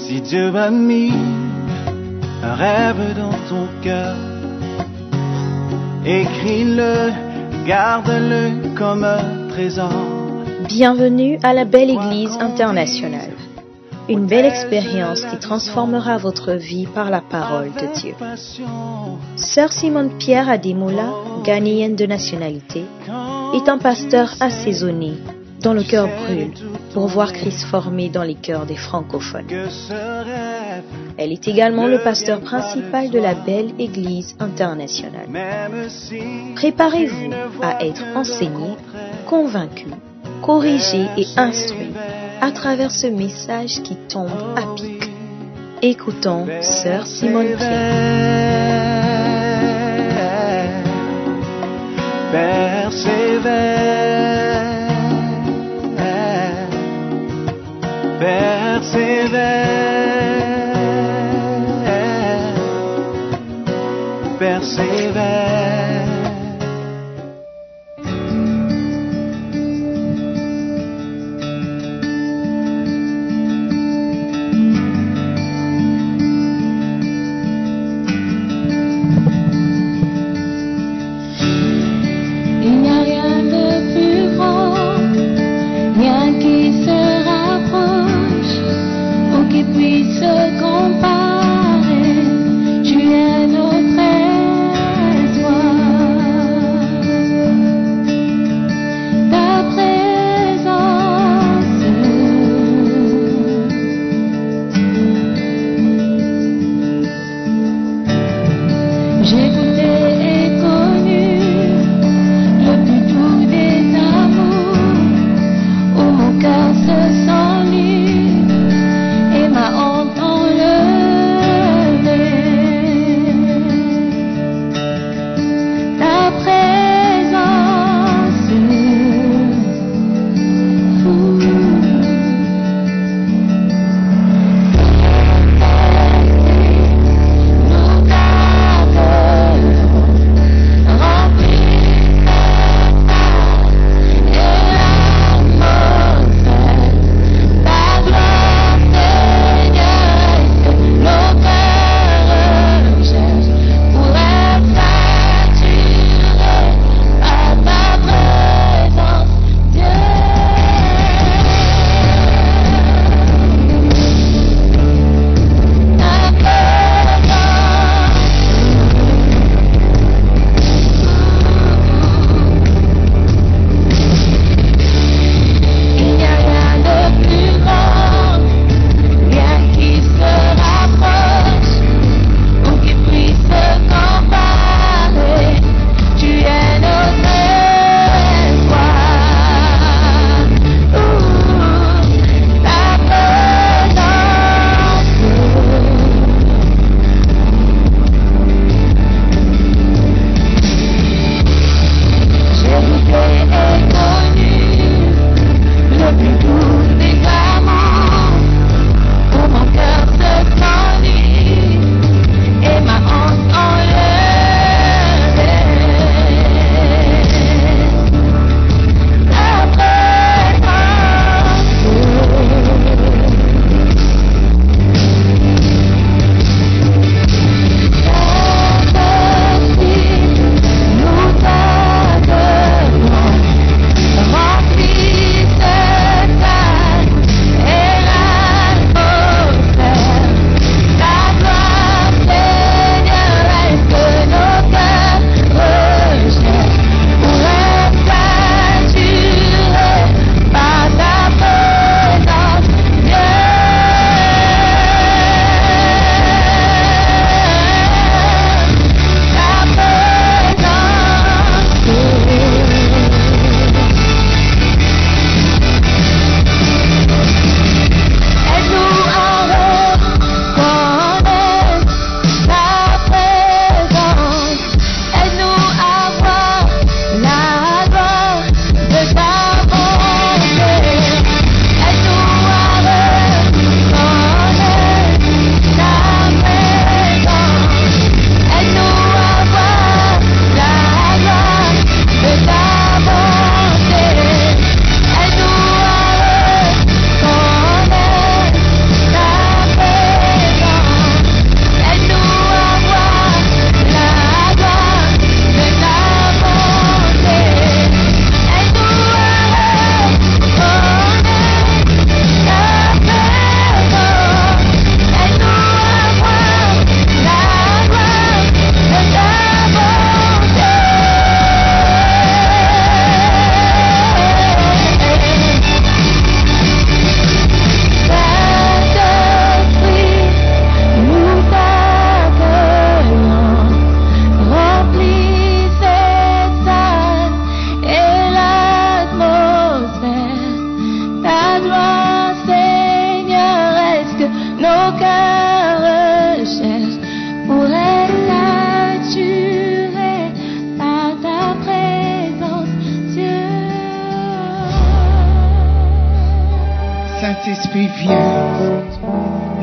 Si Dieu a mis un rêve dans ton cœur, écris-le, garde-le comme un trésor. Bienvenue à la Belle Église internationale. Une belle expérience qui transformera votre vie par la parole de Dieu. Sœur Simone Pierre Ademola, ghanéenne de nationalité, est un pasteur assaisonné dont le cœur brûle pour voir Christ formé dans les cœurs des francophones. Elle est également le pasteur principal de la Belle Église internationale. Préparez-vous à être enseigné, convaincu, corrigé et instruit à travers ce message qui tombe à pic. Écoutons Sœur Simone Pierre. Persévère. Il n'y a rien de plus grand, rien qui se rapproche ou qui puisse se comparer. Tu es notre espoir.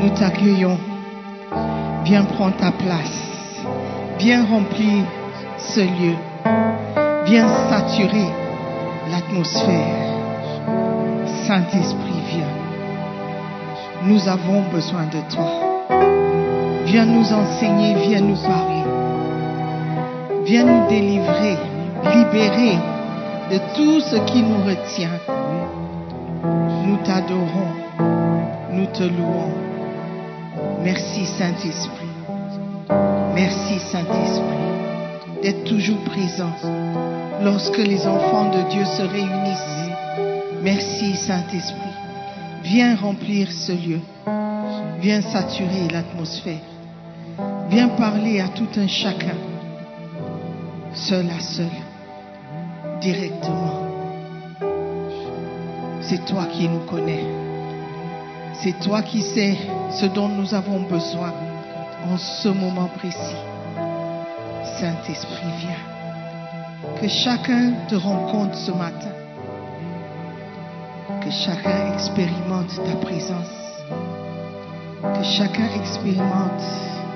Nous t'accueillons. Viens prendre ta place. Viens remplir ce lieu. Viens saturer l'atmosphère. Saint-Esprit, viens. Nous avons besoin de toi. Viens nous enseigner, viens nous parler. Viens nous délivrer, libérer de tout ce qui nous retient. Nous t'adorons, nous te louons. Merci Saint-Esprit. Merci Saint-Esprit d'être toujours présent lorsque les enfants de Dieu se réunissent. Merci Saint-Esprit. Viens remplir ce lieu. Viens saturer l'atmosphère. Viens parler à tout un chacun, seul à seul, directement. C'est toi qui nous connais. C'est toi qui sais ce dont nous avons besoin en ce moment précis. Saint-Esprit, viens. Que chacun te rencontre ce matin. Que chacun expérimente ta présence. Que chacun expérimente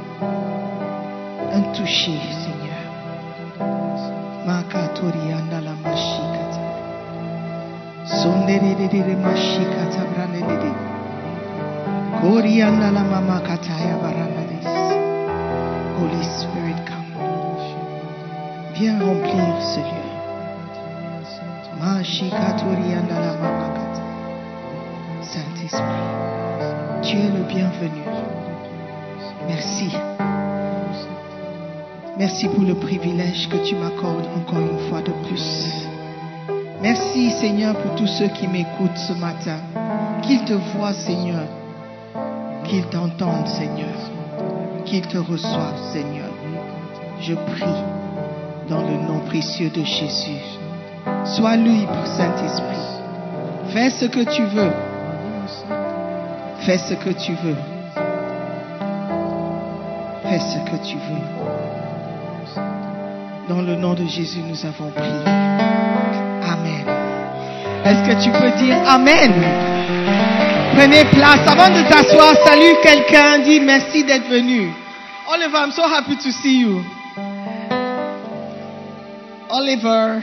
un toucher, Seigneur. Makatorianda la mashikata. Sonderere mashikata branelede. Korianda la mama kataya baranades. Holy Spirit, come. Viens remplir ce lieu. Mashikatorianda la mama kata. Saint-Esprit, tu es le bienvenu. Merci. Merci pour le privilège que tu m'accordes encore une fois de plus. Merci Seigneur pour tous ceux qui m'écoutent ce matin. Qu'ils te voient Seigneur. Qu'ils t'entendent Seigneur. Qu'ils te reçoivent Seigneur. Je prie dans le nom précieux de Jésus. Sois libre Saint-Esprit. Fais ce que tu veux. Fais ce que tu veux. Fais ce que tu veux. Dans le nom de Jésus, nous avons prié. Amen. Est-ce que tu peux dire Amen? Prenez place. Avant de t'asseoir, salue quelqu'un. Dis merci d'être venu. Oliver, I'm so happy to see you. Oliver.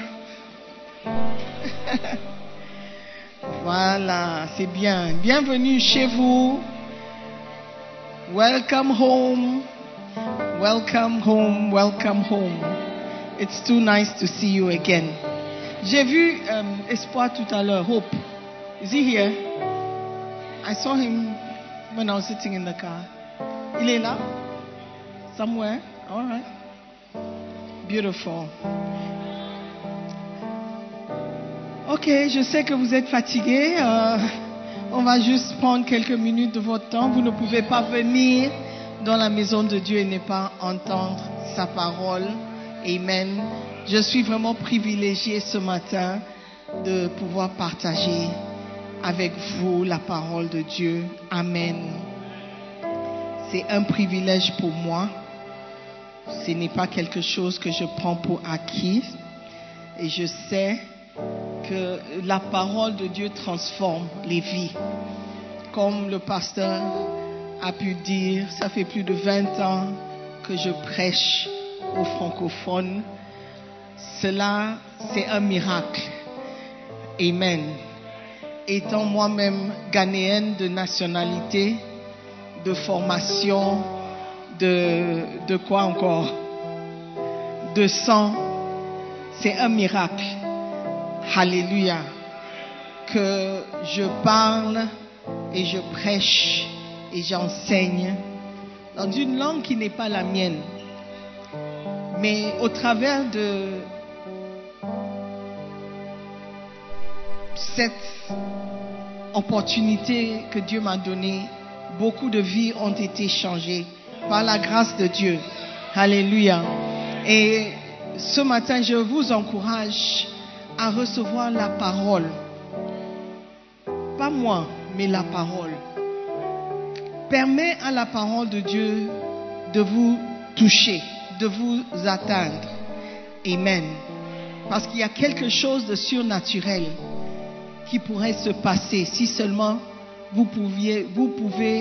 Voilà, c'est bien. Bienvenue chez vous. Welcome home. Welcome home. Welcome home. It's too nice to see you again. J'ai vu Espoir tout à l'heure. Hope. Is he here? I saw him when I was sitting in the car. Il est là? Somewhere? All right. Beautiful. Ok, je sais que vous êtes fatigués. On va juste prendre quelques minutes de votre temps. Vous ne pouvez pas venir dans la maison de Dieu et ne pas entendre sa parole. Amen. Je suis vraiment privilégiée ce matin de pouvoir partager avec vous la parole de Dieu. Amen. C'est un privilège pour moi. Ce n'est pas quelque chose que je prends pour acquis. Et je sais que la parole de Dieu transforme les vies. Comme le pasteur a pu dire, ça fait plus de 20 ans que je prêche aux francophones. Cela, c'est un miracle. Amen. Étant moi-même ghanéenne de nationalité, de formation, de quoi encore? De sang, c'est un miracle. Alléluia. Que je parle et je prêche et j'enseigne dans une langue qui n'est pas la mienne. Mais au travers de cette opportunité que Dieu m'a donnée, beaucoup de vies ont été changées par la grâce de Dieu. Alléluia. Et ce matin, je vous encourage à recevoir la parole. Pas moi, mais la parole. Permets à la parole de Dieu de vous toucher, de vous atteindre. Amen. Parce qu'il y a quelque chose de surnaturel qui pourrait se passer si seulement vous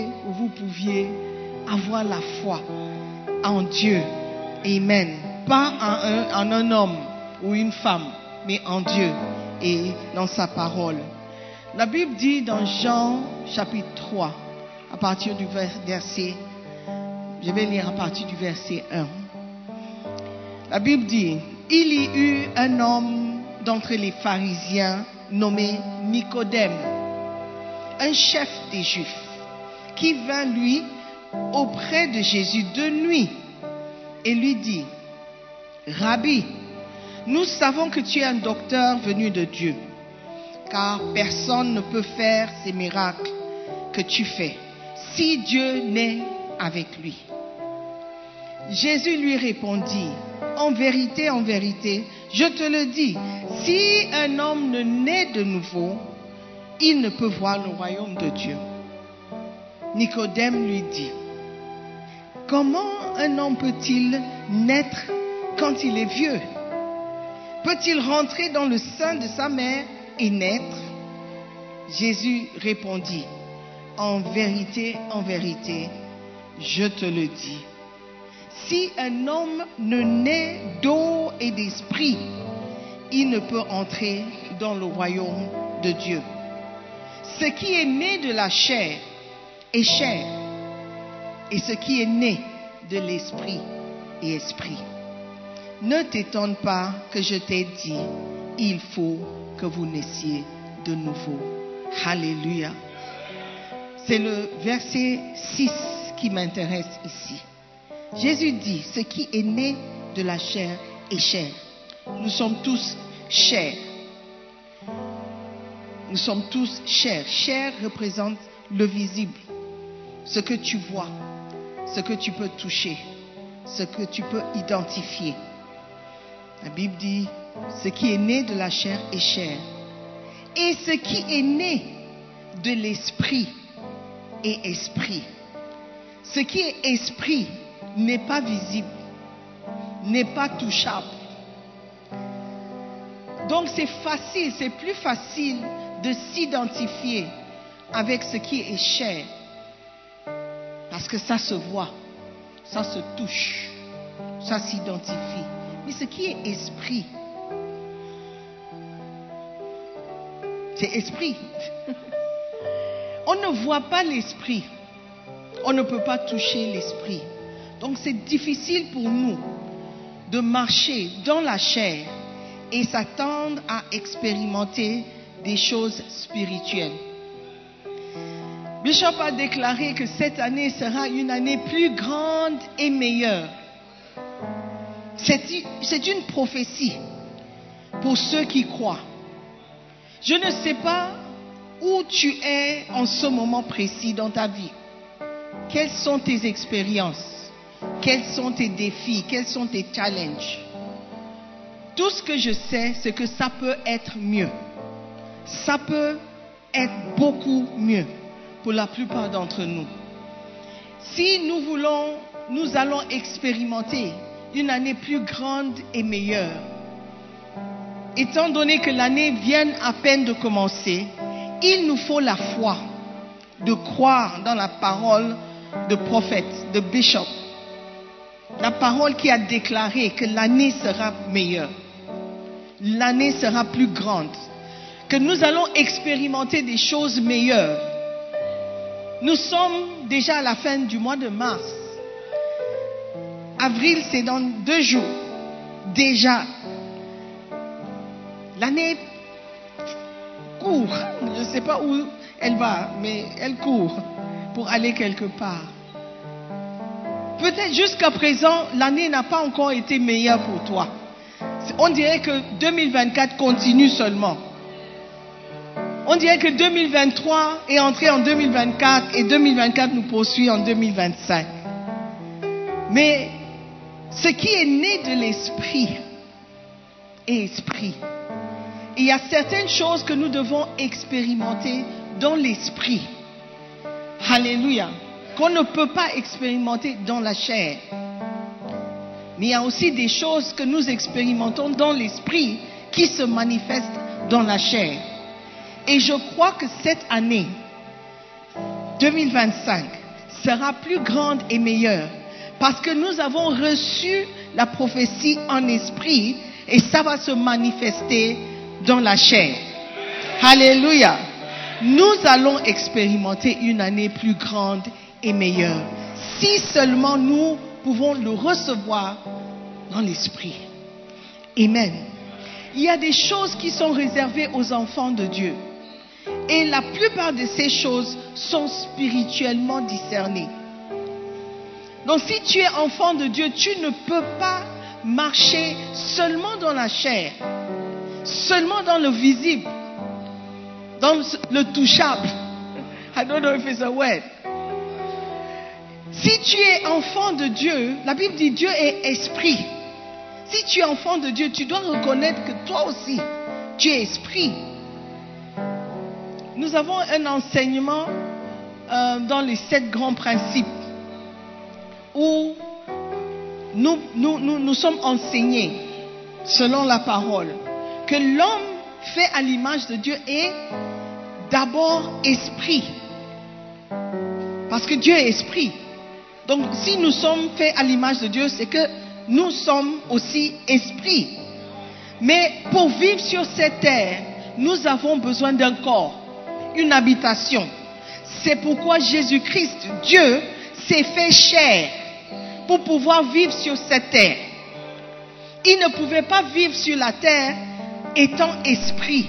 vous pouviez avoir la foi en Dieu. Amen. Pas en un homme ou une femme, mais en Dieu et dans sa parole. La Bible dit dans Jean chapitre 3, à partir du verset, je vais lire à partir du verset 1. La Bible dit, il y eut un homme d'entre les pharisiens nommé Nicodème, un chef des Juifs, qui vint lui auprès de Jésus de nuit et lui dit, Rabbi, nous savons que tu es un docteur venu de Dieu, car personne ne peut faire ces miracles que tu fais, si Dieu n'est avec lui. Jésus lui répondit, en vérité, je te le dis, si un homme ne naît de nouveau, il ne peut voir le royaume de Dieu. Nicodème lui dit, comment un homme peut-il naître quand il est vieux? Peut-il rentrer dans le sein de sa mère et naître? Jésus répondit, en vérité, je te le dis. Si un homme ne naît d'eau et d'esprit, il ne peut entrer dans le royaume de Dieu. Ce qui est né de la chair est chair, et ce qui est né de l'esprit est esprit. Ne t'étonne pas que je t'ai dit, il faut que vous naissiez de nouveau. Alléluia. C'est le verset 6 qui m'intéresse ici. Jésus dit, ce qui est né de la chair est chair. Nous sommes tous chair. Nous sommes tous chair. Chair représente le visible. Ce que tu vois, ce que tu peux toucher, ce que tu peux identifier. La Bible dit, ce qui est né de la chair est chair. Et ce qui est né de l'esprit est esprit. Ce qui est esprit n'est pas visible, n'est pas touchable. Donc c'est facile, c'est plus facile de s'identifier avec ce qui est chair. Parce que ça se voit, ça se touche, ça s'identifie. Mais ce qui est esprit, c'est esprit. On ne voit pas l'esprit. On ne peut pas toucher l'esprit. Donc c'est difficile pour nous de marcher dans la chair et s'attendre à expérimenter des choses spirituelles. Bishop a déclaré que cette année sera une année plus grande et meilleure. C'est une prophétie pour ceux qui croient. Je ne sais pas où tu es en ce moment précis dans ta vie. Quelles sont tes expériences? Quels sont tes défis? Quels sont tes challenges? Tout ce que je sais, c'est que ça peut être mieux. Ça peut être beaucoup mieux pour la plupart d'entre nous. Si nous allons expérimenter une année plus grande et meilleure. Étant donné que l'année vient à peine de commencer, il nous faut la foi de croire dans la parole de prophète, de bishop. La parole qui a déclaré que l'année sera meilleure. L'année sera plus grande. Que nous allons expérimenter des choses meilleures. Nous sommes déjà à la fin du mois de mars. Avril, c'est dans 2 jours. Déjà. L'année court. Je ne sais pas où elle va, mais elle court pour aller quelque part. Peut-être jusqu'à présent, l'année n'a pas encore été meilleure pour toi. On dirait que 2024 continue seulement. On dirait que 2023 est entré en 2024 et 2024 nous poursuit en 2025. Mais ce qui est né de l'esprit est esprit. Et il y a certaines choses que nous devons expérimenter dans l'esprit. Alléluia. Qu'on ne peut pas expérimenter dans la chair. Mais il y a aussi des choses que nous expérimentons dans l'esprit qui se manifestent dans la chair. Et je crois que cette année 2025 sera plus grande et meilleure. Parce que nous avons reçu la prophétie en esprit et ça va se manifester dans la chair. Alléluia. Nous allons expérimenter une année plus grande et meilleure. Si seulement nous pouvons le recevoir dans l'esprit. Amen. Il y a des choses qui sont réservées aux enfants de Dieu. Et la plupart de ces choses sont spirituellement discernées. Donc si tu es enfant de Dieu, tu ne peux pas marcher seulement dans la chair, seulement dans le visible, dans le touchable. I don't know if it's a word. Si tu es enfant de Dieu, la Bible dit Dieu est esprit. Si tu es enfant de Dieu, tu dois reconnaître que toi aussi, tu es esprit. Nous avons un enseignement dans les 7 grands principes où nous sommes enseignés selon la parole que l'homme fait à l'image de Dieu est d'abord esprit. Parce que Dieu est esprit. Donc si nous sommes faits à l'image de Dieu, c'est que nous sommes aussi esprit. Mais pour vivre sur cette terre, nous avons besoin d'un corps, une habitation. C'est pourquoi Jésus-Christ, Dieu, s'est fait chair pour pouvoir vivre sur cette terre. Il ne pouvait pas vivre sur la terre étant esprit.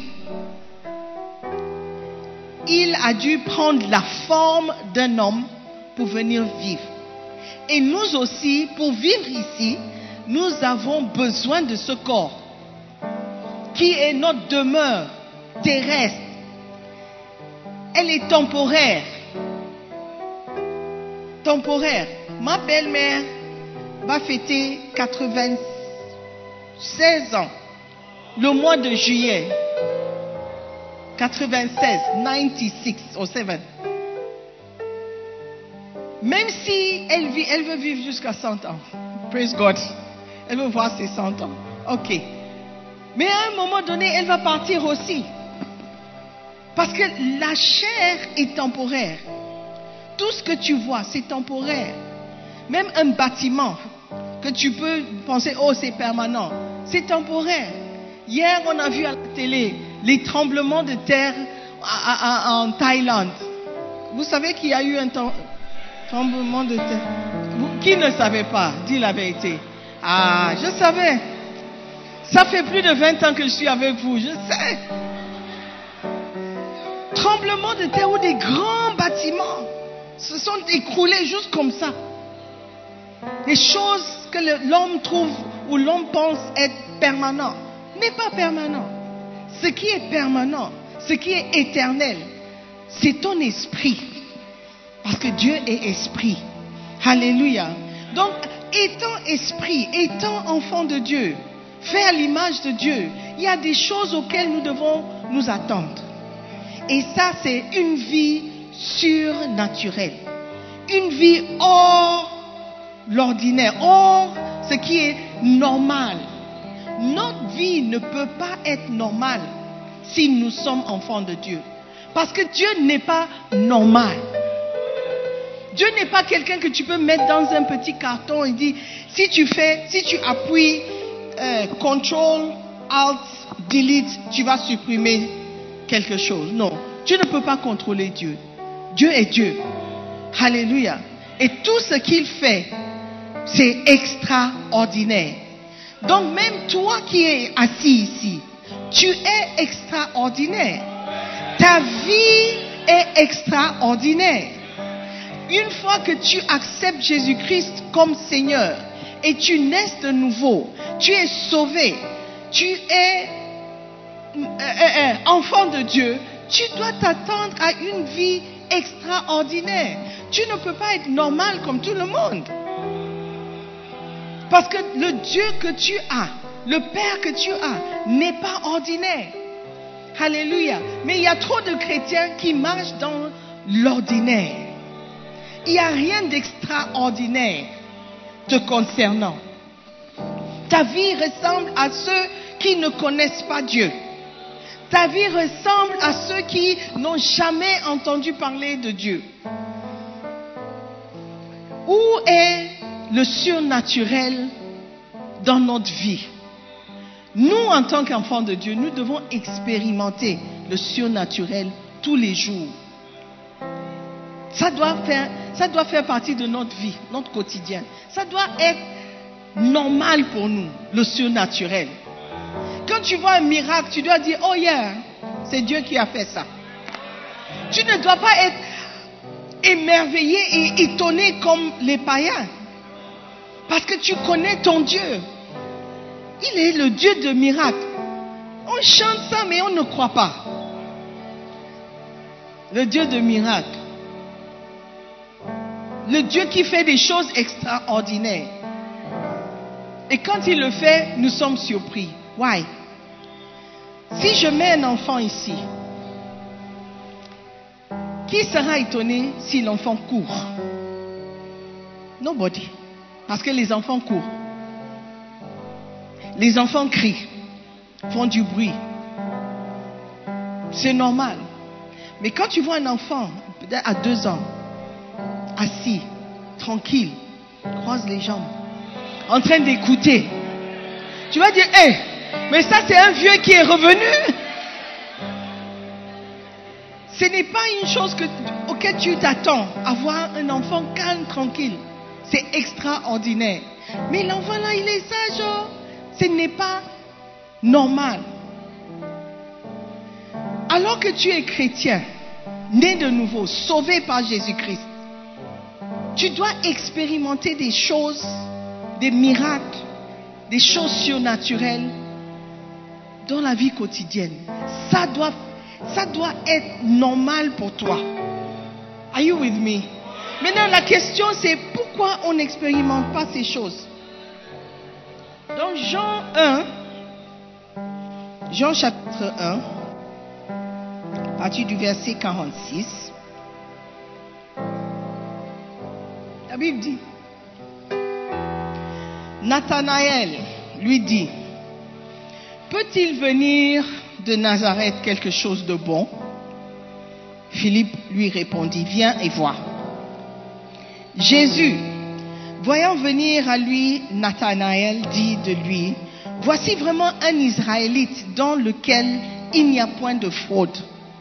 Il a dû prendre la forme d'un homme pour venir vivre. Et nous aussi, pour vivre ici, nous avons besoin de ce corps qui est notre demeure terrestre. Elle est temporaire. Temporaire. Ma belle-mère va fêter 96 ans le mois de juillet. 96, 96 or 7. Même si elle veut vivre jusqu'à 100 ans. Praise God. Elle veut voir ses 100 ans. Ok. Mais à un moment donné, elle va partir aussi. Parce que la chair est temporaire. Tout ce que tu vois, c'est temporaire. Même un bâtiment que tu peux penser, oh, c'est permanent. C'est temporaire. Hier, on a vu à la télé les tremblements de terre en Thaïlande. Vous savez qu'il y a eu un tremblement de terre. Qui ne savait pas? Dis la vérité. Ah, je savais. Ça fait plus de 20 ans que je suis avec vous. Je sais. Tremblement de terre où des grands bâtiments se sont écroulés juste comme ça. Des choses que l'homme trouve ou l'homme pense être permanent n'est pas permanent. Ce qui est permanent, ce qui est éternel, c'est ton esprit. Parce que Dieu est esprit. Alléluia. Donc, étant esprit, étant enfant de Dieu, fait à l'image de Dieu, il y a des choses auxquelles nous devons nous attendre. Et ça, c'est une vie surnaturelle. Une vie hors l'ordinaire, hors ce qui est normal. Notre vie ne peut pas être normale si nous sommes enfants de Dieu. Parce que Dieu n'est pas normal. Dieu n'est pas quelqu'un que tu peux mettre dans un petit carton et dire, si tu appuies Control, Alt, Delete, tu vas supprimer quelque chose. Non, tu ne peux pas contrôler Dieu. Dieu est Dieu. Alléluia. Et tout ce qu'il fait, c'est extraordinaire. Donc même toi qui es assis ici, tu es extraordinaire. Ta vie est extraordinaire. Une fois que tu acceptes Jésus-Christ comme Seigneur et tu nais de nouveau, tu es sauvé, tu es enfant de Dieu, tu dois t'attendre à une vie extraordinaire. Tu ne peux pas être normal comme tout le monde. Parce que le Dieu que tu as, le Père que tu as, n'est pas ordinaire. Alléluia. Mais il y a trop de chrétiens qui marchent dans l'ordinaire. Il n'y a rien d'extraordinaire te concernant. Ta vie ressemble à ceux qui ne connaissent pas Dieu. Ta vie ressemble à ceux qui n'ont jamais entendu parler de Dieu. Où est le surnaturel dans notre vie? Nous, en tant qu'enfants de Dieu, nous devons expérimenter le surnaturel tous les jours. Ça doit faire partie de notre vie, notre quotidien. Ça doit être normal pour nous, le surnaturel. Quand tu vois un miracle, tu dois dire, oh yeah, c'est Dieu qui a fait ça. Tu ne dois pas être émerveillé et étonné comme les païens. Parce que tu connais ton Dieu. Il est le Dieu de miracles. On chante ça, mais on ne croit pas. Le Dieu de miracles. Le Dieu qui fait des choses extraordinaires. Et quand il le fait, nous sommes surpris. Why? Si je mets un enfant ici, qui sera étonné si l'enfant court? Nobody. Parce que les enfants courent. Les enfants crient, font du bruit. C'est normal. Mais quand tu vois un enfant, peut-être à 2 ans, assis, tranquille, croise les jambes, en train d'écouter, tu vas dire, hé, mais ça c'est un vieux qui est revenu. Ce n'est pas une chose auquel tu t'attends, avoir un enfant calme, tranquille. C'est extraordinaire. Mais l'enfant là, il est sage. Ce n'est pas normal. Alors que tu es chrétien, né de nouveau, sauvé par Jésus-Christ, tu dois expérimenter des choses, des miracles, des choses surnaturelles dans la vie quotidienne. Ça doit être normal pour toi. Are you with me? Maintenant, la question c'est pourquoi on n'expérimente pas ces choses? Dans Jean 1, Jean chapitre 1, à partir du verset 46, la Bible dit, Nathanaël lui dit, peut-il venir de Nazareth quelque chose de bon? Philippe lui répondit, viens et vois. Jésus, voyant venir à lui Nathanaël, dit de lui, voici vraiment un Israélite dans lequel il n'y a point de fraude.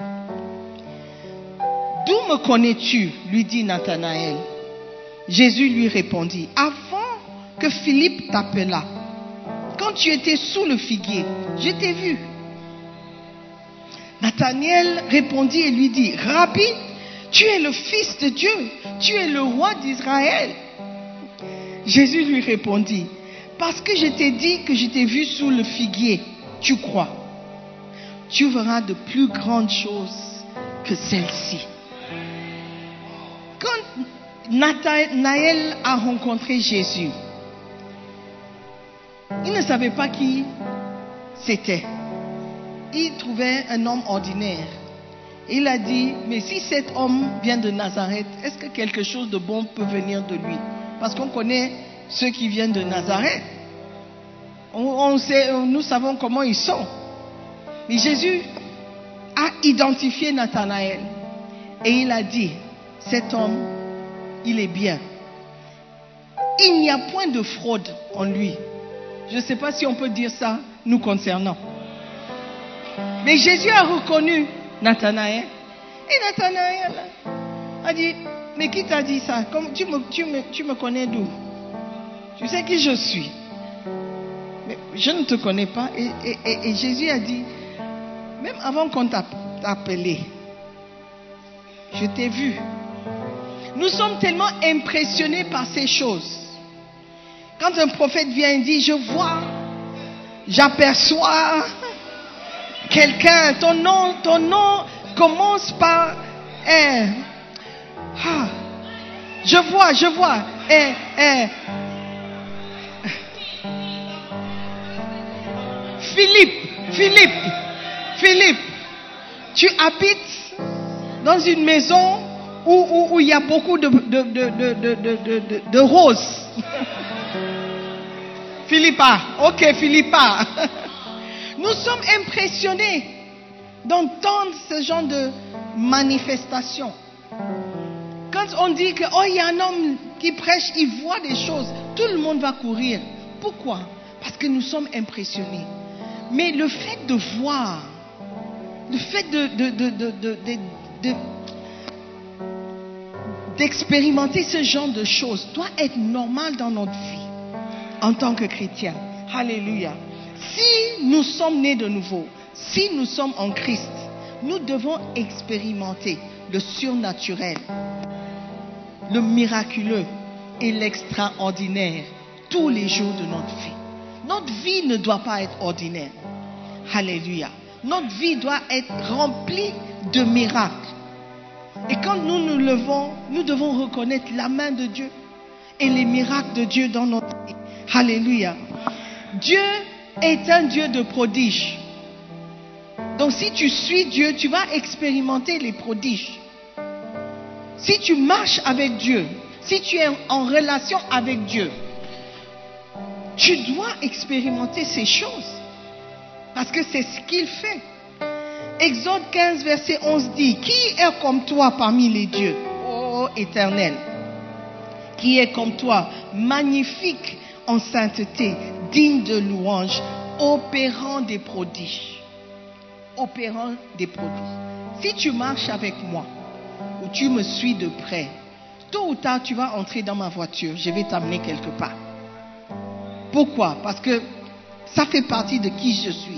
D'où me connais-tu? Lui dit Nathanaël. Jésus lui répondit, avant que Philippe t'appelât, quand tu étais sous le figuier, je t'ai vu. Nathanaël répondit et lui dit, Rabbi, tu es le Fils de Dieu, tu es le roi d'Israël. Jésus lui répondit, parce que je t'ai dit que je t'ai vu sous le figuier, tu crois. Tu verras de plus grandes choses que celles-ci. Quand Nathanaël a rencontré Jésus, il ne savait pas qui c'était. Il trouvait un homme ordinaire. Il a dit, mais si cet homme vient de Nazareth, est-ce que quelque chose de bon peut venir de lui? Parce qu'on connaît ceux qui viennent de Nazareth. Nous savons comment ils sont. Mais Jésus a identifié Nathanaël. Et il a dit, cet homme, il est bien. Il n'y a point de fraude en lui. Je ne sais pas si on peut dire ça nous concernant. Mais Jésus a reconnu Nathanaël. Et Nathanaël a dit, mais qui t'a dit ça? Tu me connais d'où? Tu sais qui je suis? Mais je ne te connais pas. Et Jésus a dit, même avant qu'on t'appelait, je t'ai vu. Nous sommes tellement impressionnés par ces choses. Quand un prophète vient et dit, je vois, j'aperçois quelqu'un, ton nom commence par je vois. Philippe, tu habites dans une maison où il y a beaucoup de roses. Philippa. Nous sommes impressionnés d'entendre ce genre de manifestation. Quand on dit que il y a un homme qui prêche, il voit des choses. Tout le monde va courir. Pourquoi? Parce que nous sommes impressionnés. Mais le fait de voir, le fait d'expérimenter ce genre de choses doit être normal dans notre vie en tant que chrétiens. Alléluia. Si nous sommes nés de nouveau, si nous sommes en Christ, nous devons expérimenter le surnaturel, le miraculeux et l'extraordinaire tous les jours de notre vie. Notre vie ne doit pas être ordinaire. Alléluia. Notre vie doit être remplie de miracles. Et quand nous nous levons, nous devons reconnaître la main de Dieu et les miracles de Dieu dans notre vie. Alléluia. Dieu est un Dieu de prodiges. Donc si tu suis Dieu, tu vas expérimenter les prodiges. Si tu marches avec Dieu, si tu es en relation avec Dieu, tu dois expérimenter ces choses. Parce que c'est ce qu'il fait. Exode 15, verset 11 dit, qui est comme toi parmi les dieux, ô Éternel? Qui est comme toi, magnifique en sainteté, digne de louange, opérant des prodiges. Opérant des prodiges. Si tu marches avec moi, ou tu me suis de près, tôt ou tard tu vas entrer dans ma voiture, je vais t'amener quelque part. Pourquoi? Parce que ça fait partie de qui je suis.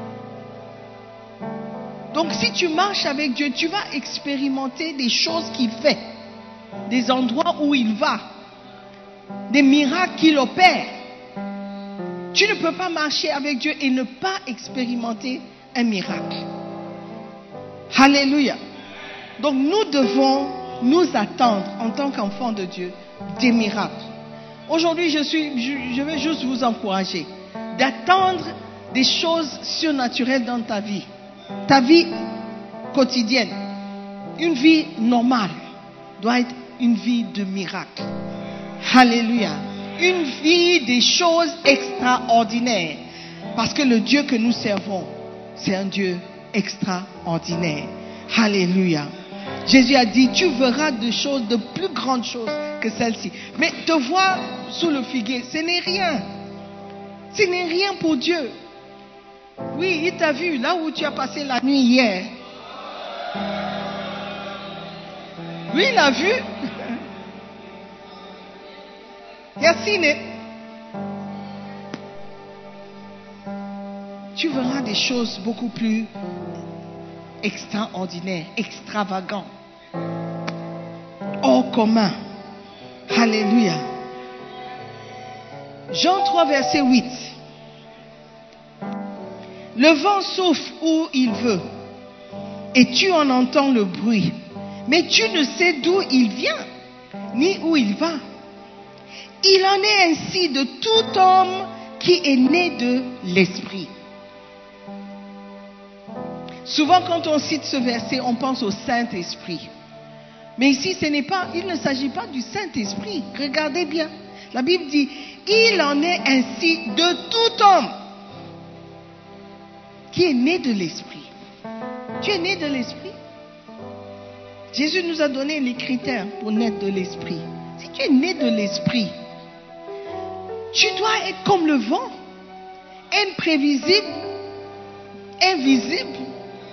Donc si tu marches avec Dieu, tu vas expérimenter des choses qu'il fait, des endroits où il va, des miracles qu'il opère. Tu ne peux pas marcher avec Dieu et ne pas expérimenter un miracle. Alléluia. Donc nous devons nous attendre en tant qu'enfants de Dieu des miracles. Aujourd'hui, je vais juste vous encourager d'attendre des choses surnaturelles dans ta vie quotidienne. Une vie normale doit être une vie de miracles. Alléluia. Une vie des choses extraordinaires. Parce que le Dieu que nous servons, c'est un Dieu extraordinaire. Alléluia. Jésus a dit, tu verras de choses, de plus grandes choses que celles-ci. Mais te voir sous le figuier, ce n'est rien. Ce n'est rien pour Dieu. Oui, il t'a vu là où tu as passé la nuit hier. Oui, il l'a vu. Yacine, tu verras des choses beaucoup plus extraordinaires, extravagantes, hors commun. Alléluia. Jean 3, verset 8. Le vent souffle où il veut et tu en entends le bruit, mais tu ne sais d'où il vient ni où il va. Il en est ainsi de tout homme qui est né de l'Esprit. Souvent quand on cite ce verset, on pense au Saint-Esprit. Mais ici, il ne s'agit pas du Saint-Esprit. Regardez bien. La Bible dit, il en est ainsi de tout homme qui est né de l'Esprit. Tu es né de l'Esprit. Jésus nous a donné les critères pour naître de l'Esprit. Si tu es né de l'Esprit, tu dois être comme le vent, imprévisible, invisible,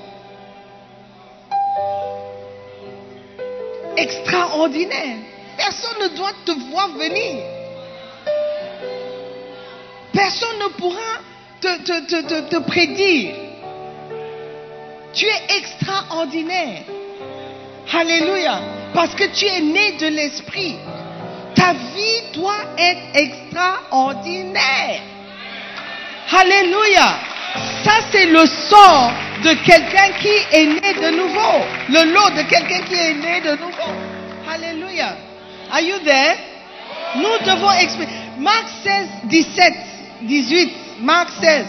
extraordinaire. Personne ne doit te voir venir. Personne ne pourra te prédire. Tu es extraordinaire. Alléluia. Parce que tu es né de l'Esprit. Ta vie doit être extraordinaire. Alléluia. Ça, c'est le sort de quelqu'un qui est né de nouveau. Le lot de quelqu'un qui est né de nouveau. Alléluia. Are you there? Nous devons exprimer. Marc 16, 17, 18. Marc 16.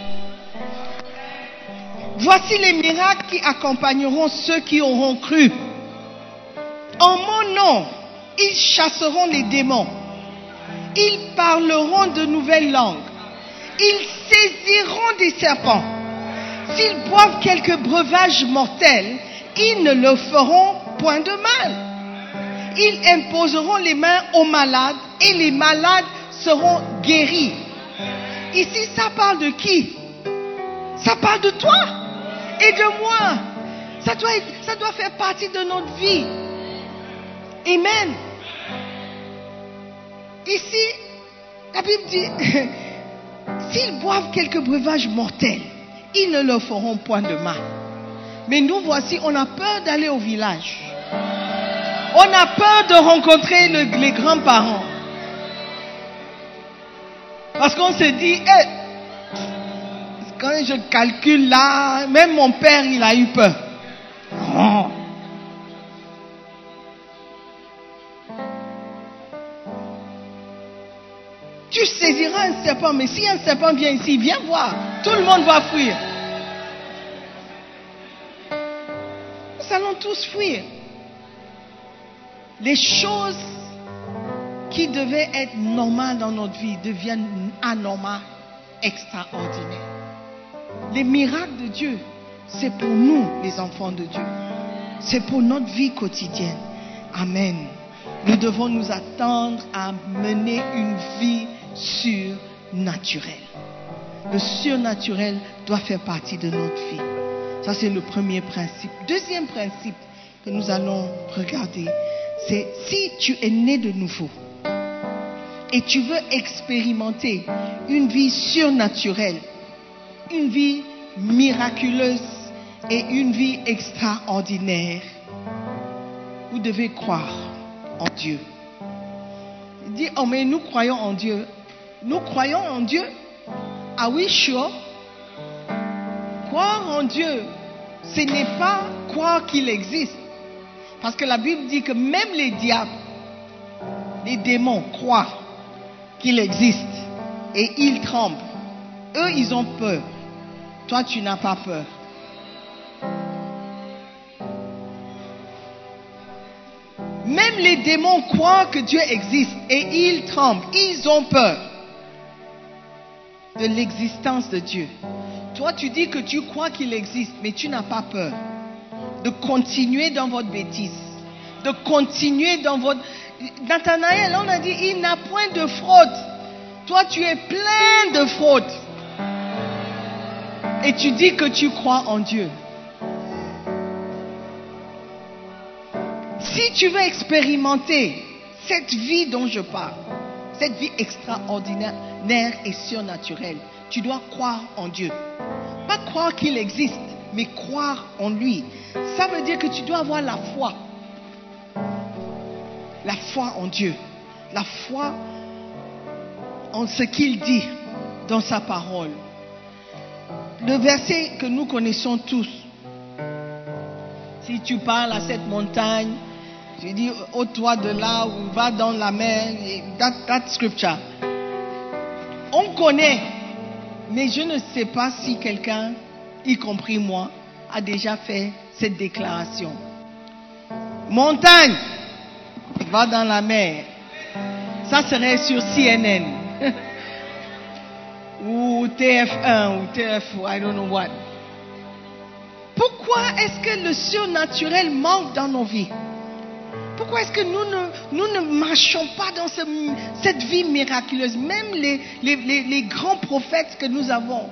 Voici les miracles qui accompagneront ceux qui auront cru. En mon nom, ils chasseront les démons. Ils parleront de nouvelles langues. Ils saisiront des serpents. S'ils boivent quelques breuvages mortels, ils ne leur feront point de mal. Ils imposeront les mains aux malades et les malades seront guéris. Ici, ça parle de qui? Ça parle de toi et de moi. Ça doit faire partie de notre vie. Amen. Ici, la Bible dit, s'ils boivent quelques breuvages mortels, ils ne leur feront point de mal. Mais nous voici, on a peur d'aller au village. On a peur de rencontrer les grands-parents. Parce qu'on se dit, quand je calcule là, même mon père, il a eu peur. Oh. Tu saisiras un serpent, mais si un serpent vient ici, viens voir. Tout le monde va fuir. Nous allons tous fuir. Les choses qui devaient être normales dans notre vie deviennent anormales, extraordinaires. Les miracles de Dieu, c'est pour nous, les enfants de Dieu. C'est pour notre vie quotidienne. Amen. Nous devons nous attendre à mener une vie surnaturelle. Le surnaturel doit faire partie de notre vie. Ça, c'est le premier principe. Deuxième principe que nous allons regarder, c'est si tu es né de nouveau et tu veux expérimenter une vie surnaturelle, une vie miraculeuse et une vie extraordinaire, vous devez croire en Dieu. Il dit, oh mais nous croyons en Dieu. Nous croyons en Dieu. Are we sure? Croire en Dieu, ce n'est pas croire qu'il existe. Parce que la Bible dit que même les diables, les démons croient qu'il existe. Et ils tremblent. Eux, ils ont peur. Toi, tu n'as pas peur. Même les démons croient que Dieu existe et ils tremblent. Ils ont peur de l'existence de Dieu. Toi, tu dis que tu crois qu'il existe, mais tu n'as pas peur de continuer dans votre bêtise, de continuer dans votre... Nathanaël, on a dit, il n'a point de fraude. Toi, tu es plein de fraude. Et tu dis que tu crois en Dieu. Si tu veux expérimenter cette vie dont je parle, cette vie extraordinaire et surnaturelle, tu dois croire en Dieu. Pas croire qu'il existe, mais croire en lui. Ça veut dire que tu dois avoir la foi. La foi en Dieu. La foi en ce qu'il dit dans sa parole. Le verset que nous connaissons tous. Si tu parles à cette montagne, tu dis, ôte-toi de là ou va dans la mer. That scripture. On connaît, mais je ne sais pas si quelqu'un, y compris moi, a déjà fait cette déclaration. Montagne, va dans la mer. Ça serait sur CNN. Ou TF1 ou TF, I don't know what. Pourquoi est-ce que le surnaturel manque dans nos vies? Pourquoi est-ce que nous ne marchons pas dans cette vie miraculeuse? Même les grands prophètes que nous avons.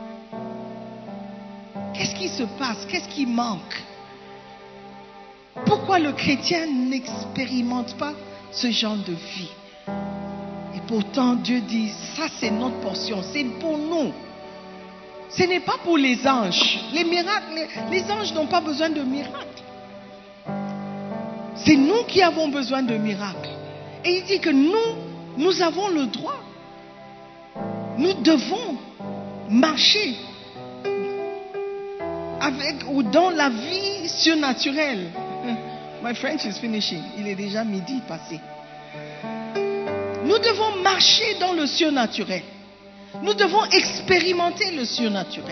Qu'est-ce qui se passe? Qu'est-ce qui manque? Pourquoi le chrétien n'expérimente pas ce genre de vie? Et pourtant, Dieu dit, ça c'est notre portion, c'est pour nous. Ce n'est pas pour les anges. Les miracles, les anges n'ont pas besoin de miracles. C'est nous qui avons besoin de miracles. Et il dit que nous avons le droit. Nous devons marcher avec ou dans la vie surnaturelle. My French is finishing. Il est déjà midi passé. Nous devons marcher dans le surnaturel. Nous devons expérimenter le surnaturel.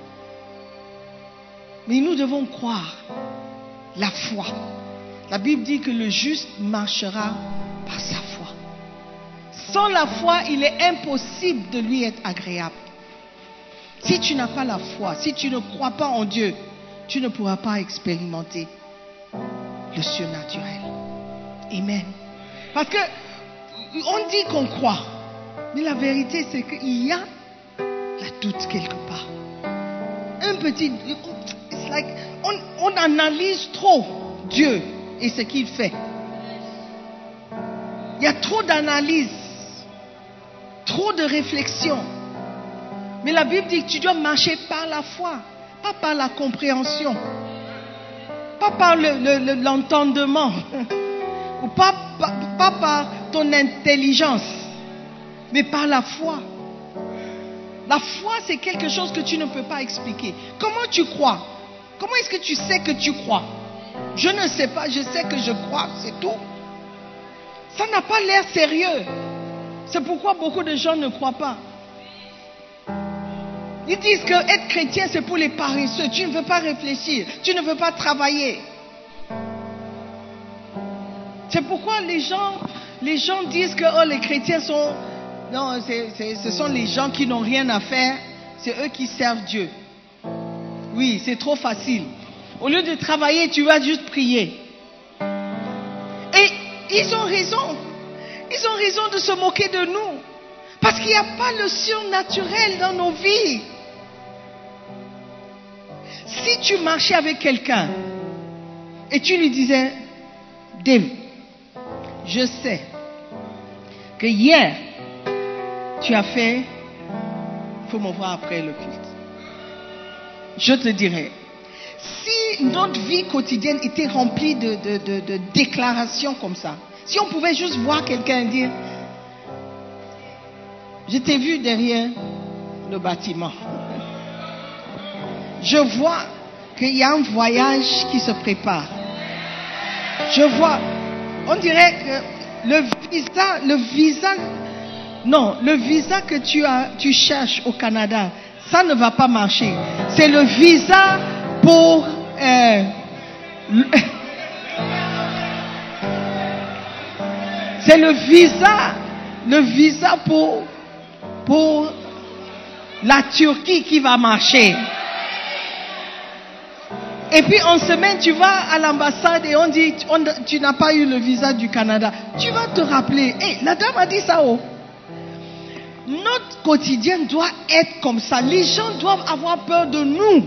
Mais nous devons croire la foi. La Bible dit que le juste marchera par sa foi. Sans la foi, il est impossible de lui être agréable. Si tu n'as pas la foi, si tu ne crois pas en Dieu, tu ne pourras pas expérimenter le surnaturel. Amen. Parce que on dit qu'on croit, mais la vérité c'est qu'il y a la doute quelque part. Un petit, it's like, on analyse trop Dieu et ce qu'il fait. Il y a trop d'analyse, trop de réflexion. Mais la Bible dit que tu dois marcher par la foi, pas par la compréhension, pas par l'entendement, ou pas par ton intelligence, mais par la foi. La foi, c'est quelque chose que tu ne peux pas expliquer. Comment tu crois? Comment est-ce que tu sais que tu crois? Je ne sais pas, je sais que je crois, c'est tout. Ça n'a pas l'air sérieux. C'est pourquoi beaucoup de gens ne croient pas. Ils disent que être chrétien, c'est pour les paresseux. Tu ne veux pas réfléchir, tu ne veux pas travailler. C'est pourquoi les gens disent que oh, les chrétiens sont... Non, ce sont les gens qui n'ont rien à faire. C'est eux qui servent Dieu. Oui, c'est trop facile. Au lieu de travailler, tu vas juste prier. Et ils ont raison. Ils ont raison de se moquer de nous. Parce qu'il n'y a pas le surnaturel dans nos vies. Si tu marchais avec quelqu'un et tu lui disais, Dave, je sais que hier, tu as fait, il faut me voir après le culte. Je te dirais, si notre vie quotidienne était remplie de déclarations comme ça, si on pouvait juste voir quelqu'un dire, je t'ai vu derrière le bâtiment. Je vois qu'il y a un voyage qui se prépare. Je vois, on dirait que le visa que tu cherches au Canada, ça ne va pas marcher. C'est le visa pour c'est le visa pour la Turquie qui va marcher. Et puis en semaine, tu vas à l'ambassade et on dit, tu n'as pas eu le visa du Canada. Tu vas te rappeler, la dame a dit ça. Notre quotidien doit être comme ça. Les gens doivent avoir peur de nous.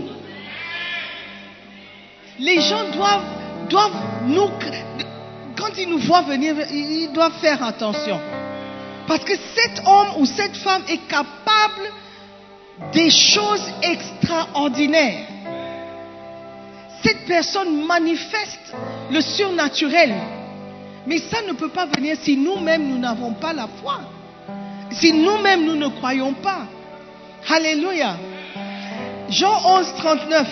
Les gens doivent nous... Quand ils nous voient venir, ils doivent faire attention. Parce que cet homme ou cette femme est capable des choses extraordinaires. Cette personne manifeste le surnaturel. Mais ça ne peut pas venir si nous-mêmes nous n'avons pas la foi. Si nous-mêmes nous ne croyons pas. Alléluia. Jean 11, 39.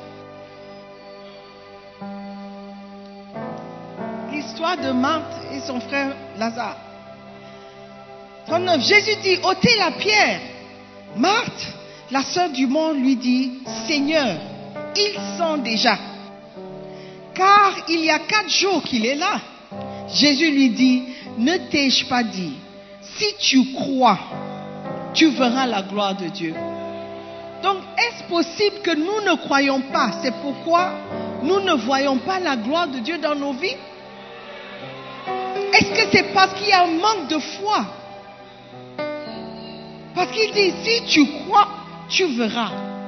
L'histoire de Marthe et son frère Lazare. 39. Jésus dit, ôtez la pierre. Marthe, la sœur du monde, lui dit, Seigneur, il sent déjà, car il y a 4 jours qu'il est là. Jésus lui dit, ne t'ai-je pas dit, si tu crois, tu verras la gloire de Dieu. Donc, est-ce possible que nous ne croyons pas? C'est pourquoi nous ne voyons pas la gloire de Dieu dans nos vies? Est-ce que c'est parce qu'il y a un manque de foi? Parce qu'il dit, si tu crois, tu verras.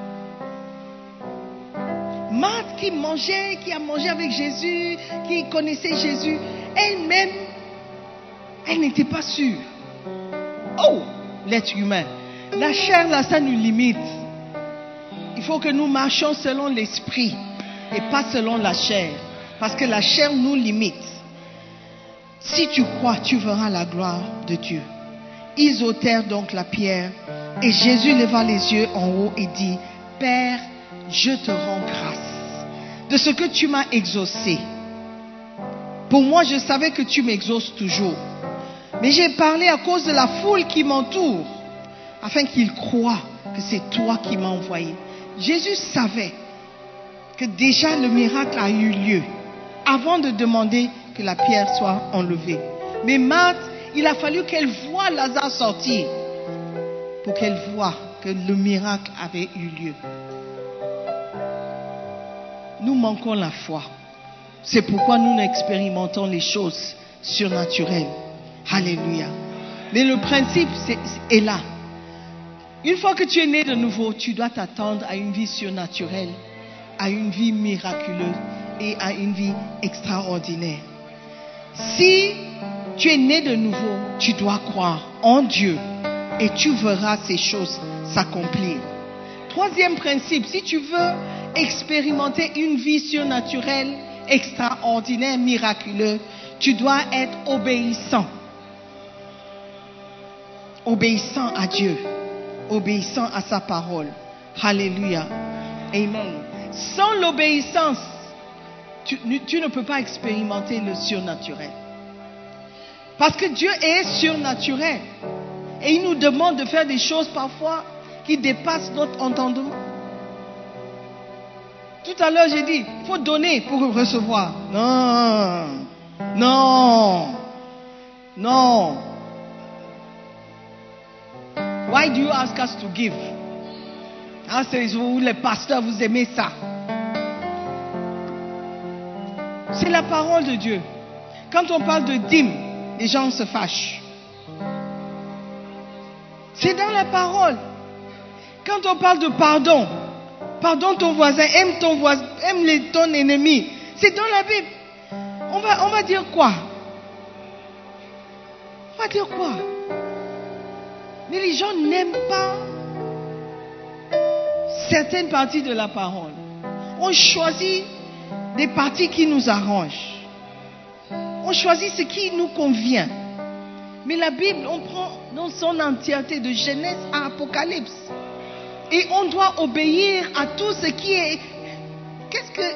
Marthe qui a mangé avec Jésus, qui connaissait Jésus, elle-même, elle n'était pas sûre. Oh, l'être humain. La chair, là, ça nous limite. Il faut que nous marchions selon l'esprit et pas selon la chair. Parce que la chair nous limite. Si tu crois, tu verras la gloire de Dieu. Ils ôtèrent donc la pierre et Jésus leva les yeux en haut et dit, Père, je te rends grâce de ce que tu m'as exaucé. Pour moi, je savais que tu m'exauces toujours. Mais j'ai parlé à cause de la foule qui m'entoure, afin qu'ils croient que c'est toi qui m'as envoyé. Jésus savait que déjà le miracle a eu lieu avant de demander que la pierre soit enlevée. Mais Marthe, il a fallu qu'elle voie Lazare sortir pour qu'elle voie que le miracle avait eu lieu. Nous manquons la foi. C'est pourquoi nous n'expérimentons les choses surnaturel. Alléluia. Mais le principe est là. Une fois que tu es né de nouveau, tu dois t'attendre à une vie surnaturelle, à une vie miraculeuse et à une vie extraordinaire. Si tu es né de nouveau, tu dois croire en Dieu et tu verras ces choses s'accomplir. Troisième principe, si tu veux expérimenter une vie surnaturelle, extraordinaire, miraculeuse, tu dois être obéissant. Obéissant à Dieu, obéissant à sa parole. Alléluia. Amen. Sans l'obéissance, tu ne peux pas expérimenter le surnaturel. Parce que Dieu est surnaturel. Et il nous demande de faire des choses parfois qui dépassent notre entendement. Tout à l'heure, j'ai dit, il faut donner pour recevoir. Non. Non. Non. Why do you ask us to give? Ah, c'est vous, les pasteurs, vous aimez ça. C'est la parole de Dieu. Quand on parle de dîme, les gens se fâchent. C'est dans la parole. Quand on parle de pardon, pardonne ton voisin, aime ton voisin, aime ton ennemi. C'est dans la Bible. On va dire quoi? On va dire quoi? Mais les gens n'aiment pas certaines parties de la parole. On choisit des parties qui nous arrangent. On choisit ce qui nous convient. Mais la Bible, on prend dans son entièreté, de Genèse à Apocalypse. Et on doit obéir à tout ce qui est... Qu'est-ce que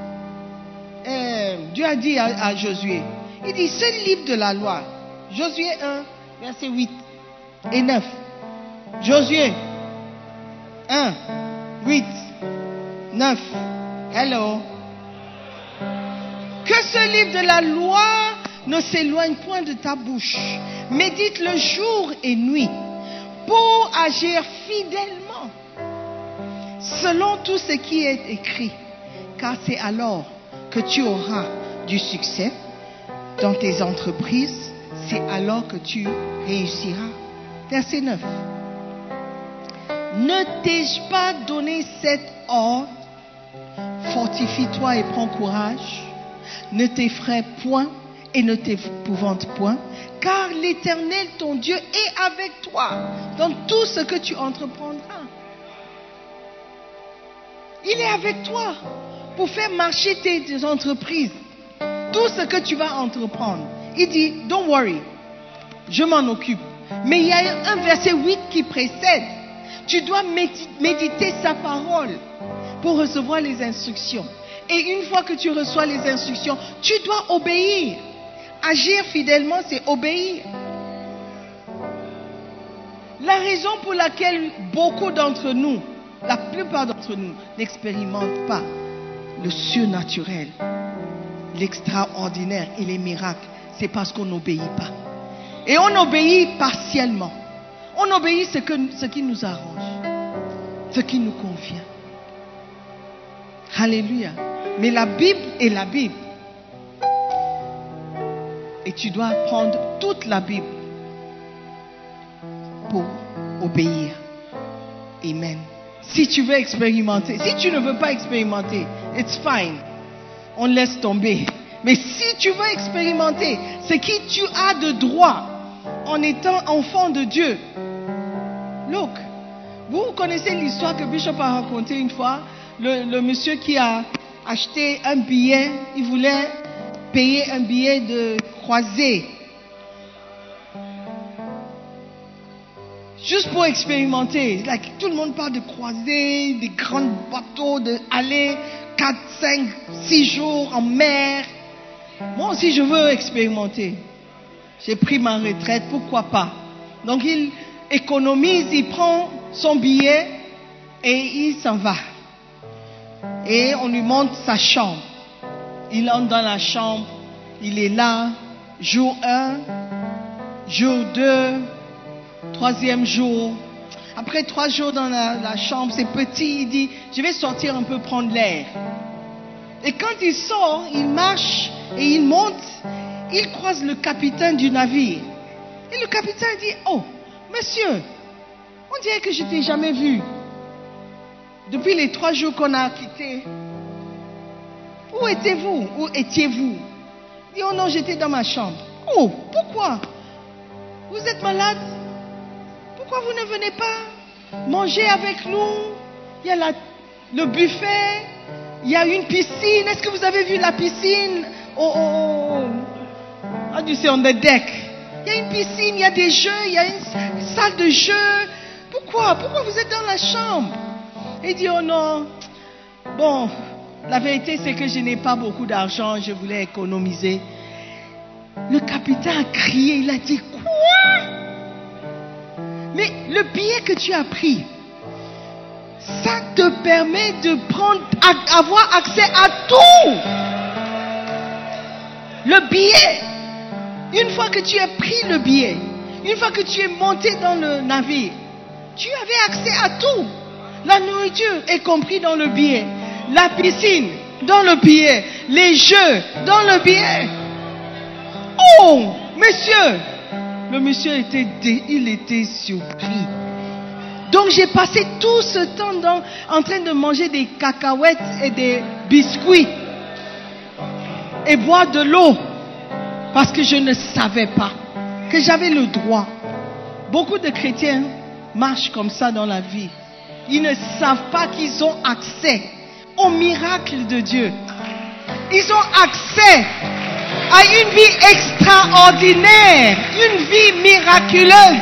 Dieu a dit à Josué? Il dit, ce livre de la loi, Josué 1, verset 8 et 9. Josué 1, 8, 9. Hello. Que ce livre de la loi ne s'éloigne point de ta bouche. Médite le jour et nuit pour agir fidèlement selon tout ce qui est écrit. Car c'est alors que tu auras du succès dans tes entreprises. C'est alors que tu réussiras. Verset 9. Ne t'ai-je pas donné cet ordre? Fortifie-toi et prends courage. Ne t'effraie point et ne t'épouvante point, car l'Éternel, ton Dieu, est avec toi dans tout ce que tu entreprendras. Il est avec toi pour faire marcher tes entreprises, tout ce que tu vas entreprendre. Il dit, don't worry, je m'en occupe. Mais il y a un verset 8 qui précède. Tu dois méditer sa parole pour recevoir les instructions. Et une fois que tu reçois les instructions, tu dois obéir. Agir fidèlement, c'est obéir. La raison pour laquelle beaucoup d'entre nous, la plupart d'entre nous, n'expérimentent pas le surnaturel, l'extraordinaire et les miracles, c'est parce qu'on n'obéit pas. Et on obéit partiellement. On obéit ce qui nous arrange, ce qui nous convient. Alléluia. Mais la Bible est la Bible. Et tu dois prendre toute la Bible pour obéir. Amen. Si tu veux expérimenter, si tu ne veux pas expérimenter, it's fine. On laisse tomber. Mais si tu veux expérimenter ce qui tu as de droit en étant enfant de Dieu, look, vous connaissez l'histoire que Bishop a racontée une fois, le monsieur qui a acheté un billet, il voulait payer un billet de croisée. Juste pour expérimenter. Like, tout le monde parle de croisée, des grands bateaux, d'aller 4, 5, 6 jours en mer. Moi aussi, je veux expérimenter. J'ai pris ma retraite, pourquoi pas? Donc, il économise, il prend son billet et il s'en va. Et on lui montre sa chambre. Il entre dans la chambre, il est là, jour 1, jour 2, 3e jour. Après 3 jours dans la chambre, c'est petit, il dit, je vais sortir un peu prendre l'air. Et quand il sort, il marche et il monte il croise le capitaine du navire. Et le capitaine dit, oh, monsieur, on dirait que je ne t'ai jamais vu. Depuis les 3 jours qu'on a quitté, où étiez-vous? Où étiez-vous? Il dit, oh non, j'étais dans ma chambre. Oh, pourquoi? Vous êtes malade? Pourquoi vous ne venez pas manger avec nous? Il y a le buffet, il y a une piscine. Est-ce que vous avez vu la piscine? How do you say on the deck? Il y a une piscine, il y a des jeux, il y a une salle de jeu. Pourquoi vous êtes dans la chambre? Il dit, oh non, bon, la vérité c'est que je n'ai pas beaucoup d'argent, je voulais économiser. Le capitaine a crié, il a dit, quoi? Mais le billet que tu as pris, ça te permet de avoir accès à tout. Le billet, une fois que tu as pris le billet, une fois que tu es monté dans le navire, tu avais accès à tout. La nourriture est compris dans le billet. La piscine, dans le billet. Les jeux, dans le billet. Oh, monsieur! Le monsieur était surpris. Donc j'ai passé tout ce temps en train de manger des cacahuètes et des biscuits. Et boire de l'eau. Parce que je ne savais pas que j'avais le droit. Beaucoup de chrétiens marchent comme ça dans la vie. Ils ne savent pas qu'ils ont accès au miracle de Dieu. Ils ont accès à une vie extraordinaire, une vie miraculeuse.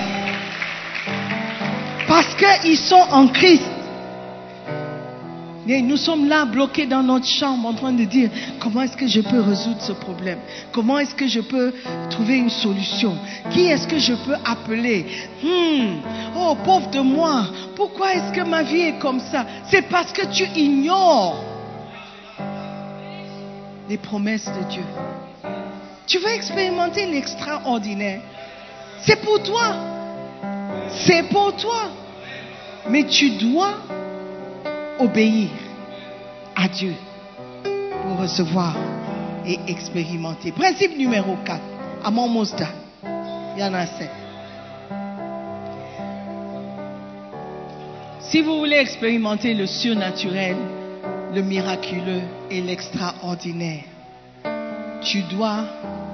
Parce qu'ils sont en Christ. Et nous sommes là bloqués dans notre chambre en train de dire, comment est-ce que je peux résoudre ce problème? Comment est-ce que je peux trouver une solution? Qui est-ce que je peux appeler? Oh, pauvre de moi, pourquoi est-ce que ma vie est comme ça? C'est parce que tu ignores les promesses de Dieu. Tu veux expérimenter l'extraordinaire. C'est pour toi. C'est pour toi. Mais tu dois obéir à Dieu pour recevoir et expérimenter. Principe numéro 4. Amon Mosda. Il y en a 7. Si vous voulez expérimenter le surnaturel, le miraculeux et l'extraordinaire, tu dois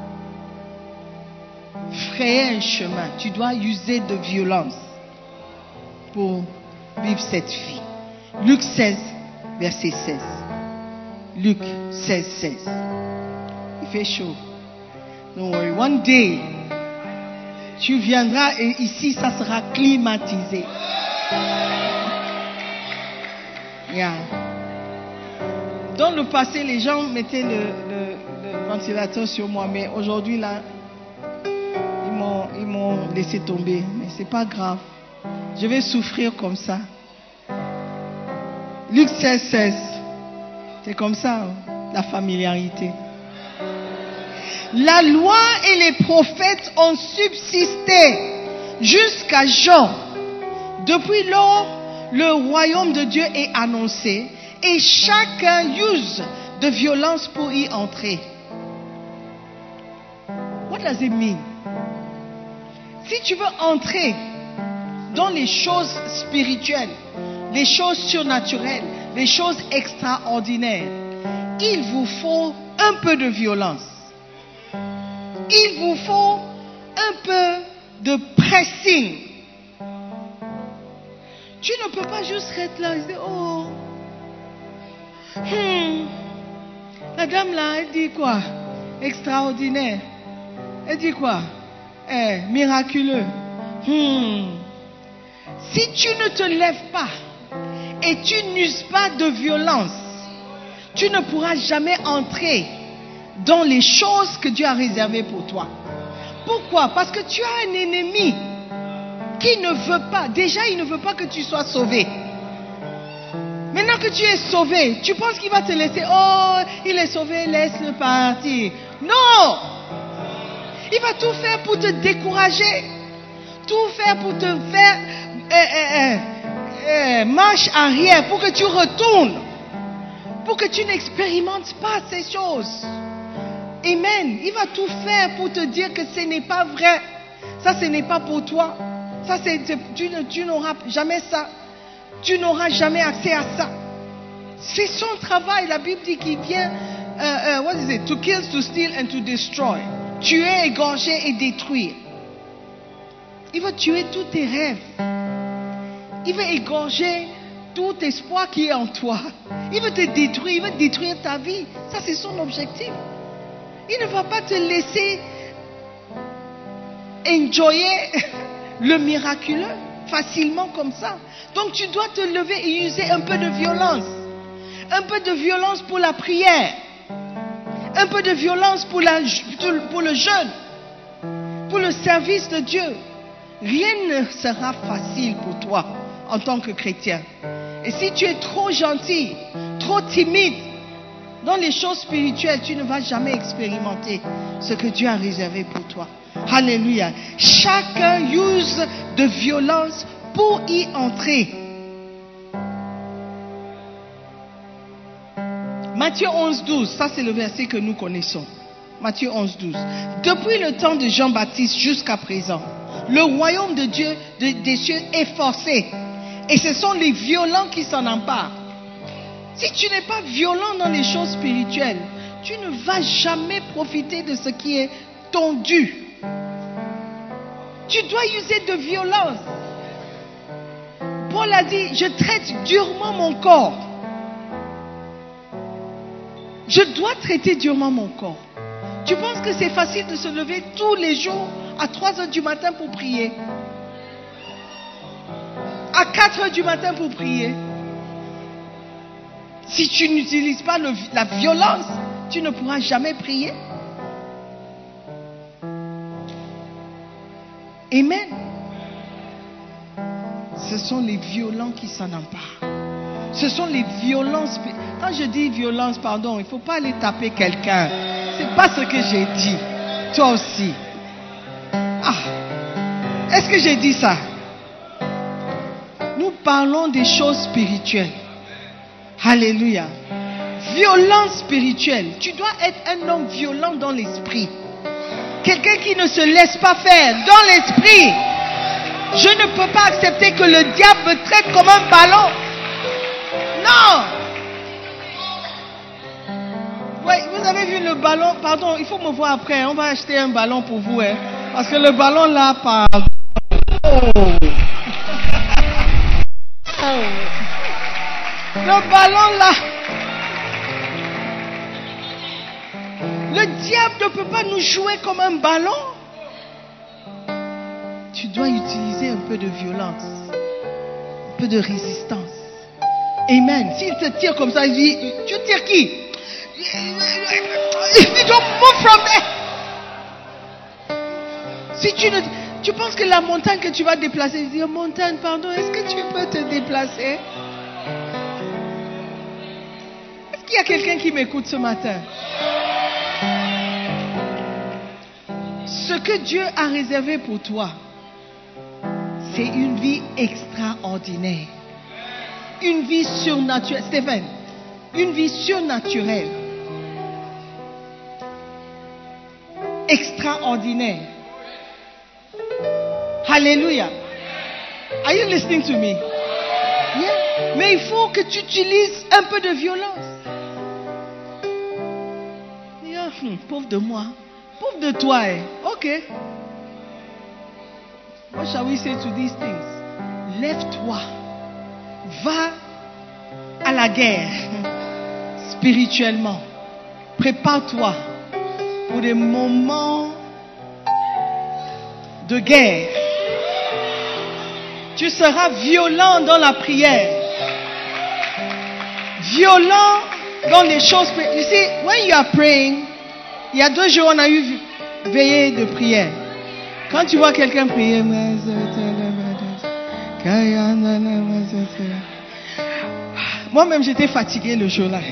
frayer un chemin. Tu dois user de violence pour vivre cette vie. Luc 16, verset 16. Luc 16, 16. Il fait chaud. Don't worry. One day, tu viendras et ici, ça sera climatisé. Yeah. Dans le passé, les gens mettaient le ventilateur sur moi, mais aujourd'hui, là, ils m'ont laissé tomber. Mais c'est pas grave. Je vais souffrir comme ça. Luc 16, 16. C'est comme ça, la familiarité. La loi et les prophètes ont subsisté jusqu'à Jean. Depuis lors, le royaume de Dieu est annoncé et chacun use de violence pour y entrer. What does it mean? Si tu veux entrer dans les choses spirituelles, les choses surnaturelles, les choses extraordinaires, il vous faut un peu de violence. Il vous faut un peu de pressing. Tu ne peux pas juste être là et dire, oh, la dame là, elle dit quoi? Extraordinaire. Elle dit quoi? Miraculeux. Si tu ne te lèves pas et tu n'uses pas de violence, tu ne pourras jamais entrer dans les choses que Dieu a réservées pour toi. Pourquoi? Parce que tu as un ennemi qui ne veut pas. Déjà, il ne veut pas que tu sois sauvé. Maintenant que tu es sauvé, tu penses qu'il va te laisser. Oh, il est sauvé, laisse-le partir. Non! Il va tout faire pour te décourager. Tout faire pour te faire marche arrière, pour que tu retournes. Pour que tu n'expérimentes pas ces choses. Amen. Il va tout faire pour te dire que ce n'est pas vrai. Ça, ce n'est pas pour toi. Ça, tu n'auras jamais ça. Tu n'auras jamais accès à ça. C'est son travail. La Bible dit qu'il vient, what is it? To kill, to steal and to destroy. Tuer, égorger et détruire. Il va tuer tous tes rêves. Il va égorger tout espoir qui est en toi. Il veut te détruire, il veut détruire ta vie. Ça, c'est son objectif. Il ne va pas te laisser enjoyer le miraculeux facilement comme ça. Donc, tu dois te lever et user un peu de violence. Un peu de violence pour la prière. Un peu de violence pour le jeûne. Pour le service de Dieu. Rien ne sera facile pour toi en tant que chrétien. Et si tu es trop gentil, trop timide dans les choses spirituelles, tu ne vas jamais expérimenter ce que Dieu a réservé pour toi. Alléluia. Chacun use de violence pour y entrer. Matthieu 11, 12, ça c'est le verset que nous connaissons. Matthieu 11, 12. Depuis le temps de Jean-Baptiste jusqu'à présent, le royaume de Dieu, des cieux est forcé. Et ce sont les violents qui s'en emparent. Si tu n'es pas violent dans les choses spirituelles, tu ne vas jamais profiter de ce qui est ton dû. Tu dois user de violence. Paul a dit, je traite durement mon corps. Je dois traiter durement mon corps. Tu penses que c'est facile de se lever tous les jours à 3 heures du matin pour prier? À 4 heures du matin pour prier? Si tu n'utilises pas la violence, tu ne pourras jamais prier. Amen. Ce sont les violents qui s'en emparent. Ce sont les violences. Quand je dis violence, pardon, il ne faut pas aller taper quelqu'un. Ce n'est pas ce que j'ai dit. Toi aussi. Ah, est-ce que j'ai dit ça? Nous parlons des choses spirituelles. Alléluia. Violence spirituelle. Tu dois être un homme violent dans l'esprit. Quelqu'un qui ne se laisse pas faire dans l'esprit. Je ne peux pas accepter que le diable me traite comme un ballon. Non. Oui, vous avez vu le ballon. Pardon, il faut me voir après. On va acheter un ballon pour vous. Hein, parce que le ballon là, pardon. Le ballon là. Le diable ne peut pas nous jouer comme un ballon. Tu dois utiliser un peu de violence, un peu de résistance. Amen. S'il te tire comme ça, il dit, tu tires qui? You don't move from there. Si tu penses que la montagne que tu vas déplacer, il dit, montagne, pardon, est-ce que tu peux te déplacer? Est-ce qu'il y a quelqu'un qui m'écoute ce matin? Ce que Dieu a réservé pour toi, c'est une vie extraordinaire. Une vie surnaturelle. Stéphane, une vie surnaturelle. Extraordinaire. Alléluia. Are you listening to me? Yeah. Mais il faut que tu utilises un peu de violence. Yeah. Pauvre de moi. Pauvre de toi. Ok. What shall we say to these things? Lève-toi. Va à la guerre. Spirituellement. Prépare-toi pour des moments de guerre. Tu seras violent dans la prière. Violent dans les choses. You see, when you are praying, il y a 2 jours, on a eu veillée de prière. Quand tu vois quelqu'un prier, moi-même j'étais fatigué le jour-là.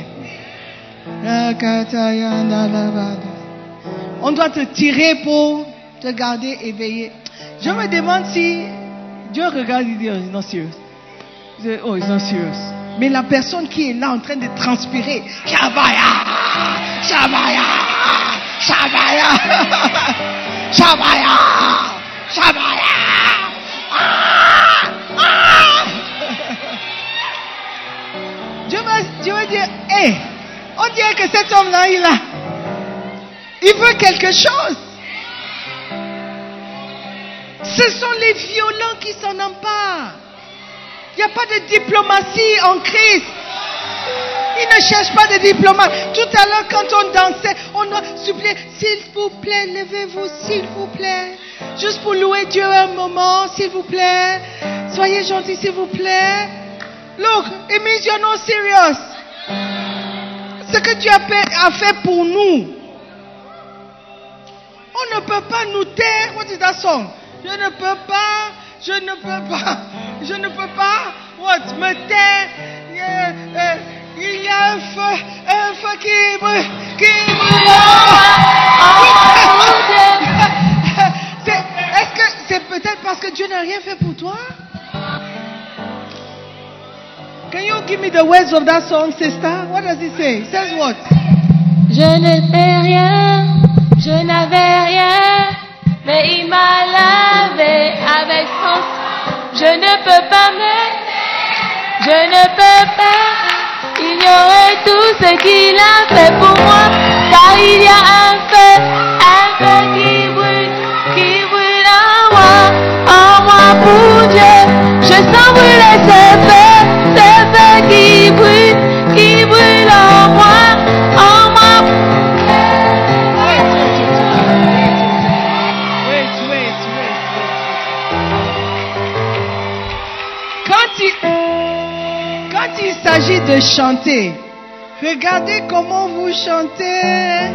On doit te tirer pour te garder éveillé. Je me demande si Dieu regarde et dit, oh, he's not serious. Oh, he's not serious. Mais la personne qui est là en train de transpirer, Shabaya, Shabaya, Shabaya. Shabaya. Shabaya. Dieu va dire, hé, on dirait que cet homme-là, il veut quelque chose. Ce sont les violents qui s'en emparent. Il n'y a pas de diplomatie en Christ. Il ne cherche pas de diplomate. Tout à l'heure, quand on dansait, on a supplié, s'il vous plaît, levez-vous, s'il vous plaît. Juste pour louer Dieu un moment, s'il vous plaît. Soyez gentils, s'il vous plaît. Look, it means you're not serious. Ce que Dieu a fait pour nous. On ne peut pas nous taire. What is that song? Je ne peux pas. What? Me taire. Il y a un feu qui brûle. Est-ce que c'est peut-être parce que Dieu n'a rien fait pour toi? Can you give me the words of that song, sister? What does it say? It says what? Je ne fais rien, je n'avais rien, mais il m'a lavé avec son sang. Je ne peux pas ignorer tout ce qu'il a fait pour moi, car il y a un feu qui brûle en moi pour Dieu. Je sens brûler ce feu qui brûle en moi. Quand il s'agit de chanter, regardez comment vous chantez.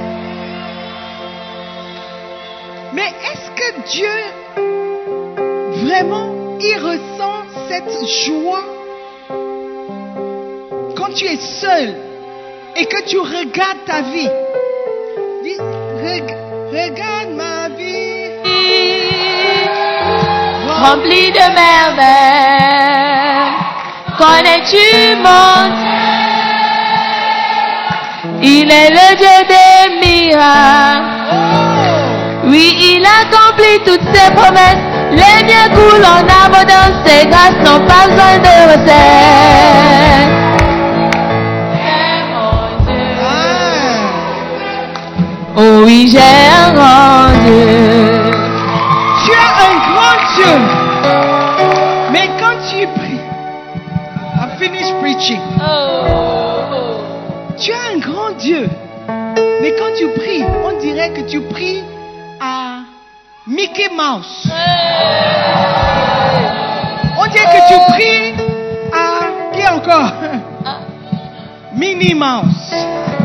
Mais est-ce que Dieu, vraiment, il ressent cette joie quand tu es seul et que tu regardes ta vie? Dis, regarde ma vie remplie de merveilles. Connais-tu mon Dieu? Il est le Dieu des miracles. Oui, il accomplit toutes ses promesses. Les biens coulent en abondance. Ses grâces n'ont pas besoin de recettes. C'est mon Dieu. Oh oui, j'ai un grand Dieu. Tu as un grand Dieu. Mais quand tu pries, I finish preaching. Tu as un grand Dieu. Mais quand tu pries, on dirait que tu pries à Mickey Mouse. On dirait que tu pries à qui encore? Minnie Mouse.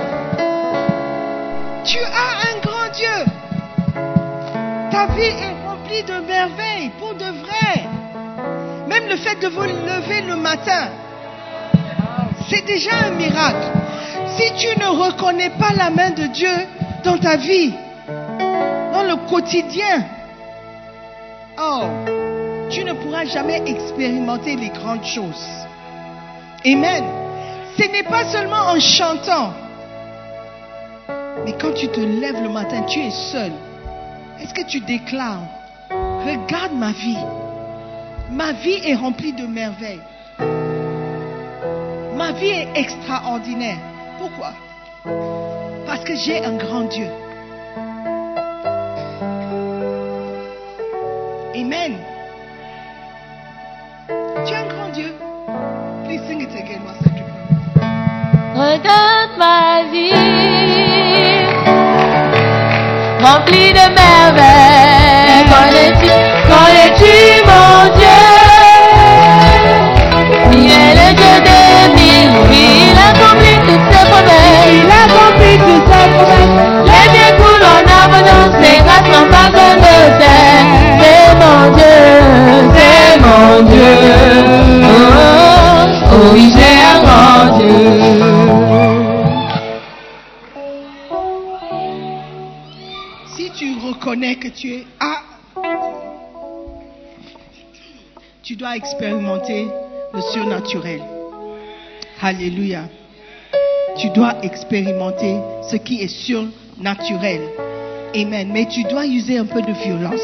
Tu as un grand Dieu. Ta vie est remplie de merveilles pour de vrai. Même le fait de vous lever le matin, c'est déjà un miracle. Si tu ne reconnais pas la main de Dieu dans ta vie, dans le quotidien, tu ne pourras jamais expérimenter les grandes choses. Amen. Ce n'est pas seulement en chantant, mais quand tu te lèves le matin, tu es seul. Est-ce que tu déclares, regarde ma vie. Ma vie est remplie de merveilles. Ma vie est extraordinaire. Pourquoi? Parce que j'ai un grand Dieu. Amen. Tu as un grand Dieu. Please sing it again, Master Triple. Regarde ma vie, remplie de merveilles. Connais-tu mon Dieu? Il est le Dieu des miracles. Il accomplit toutes ses promesses. Les biens coulent en abondance. Ses grâces n'ont pas besoin de terre. C'est mon Dieu, c'est mon Dieu. Oh oui, j'ai un grand Dieu. Si tu reconnais que tu es tu dois expérimenter le surnaturel. Alléluia. Tu dois expérimenter ce qui est surnaturel. Amen. Mais tu dois user un peu de violence.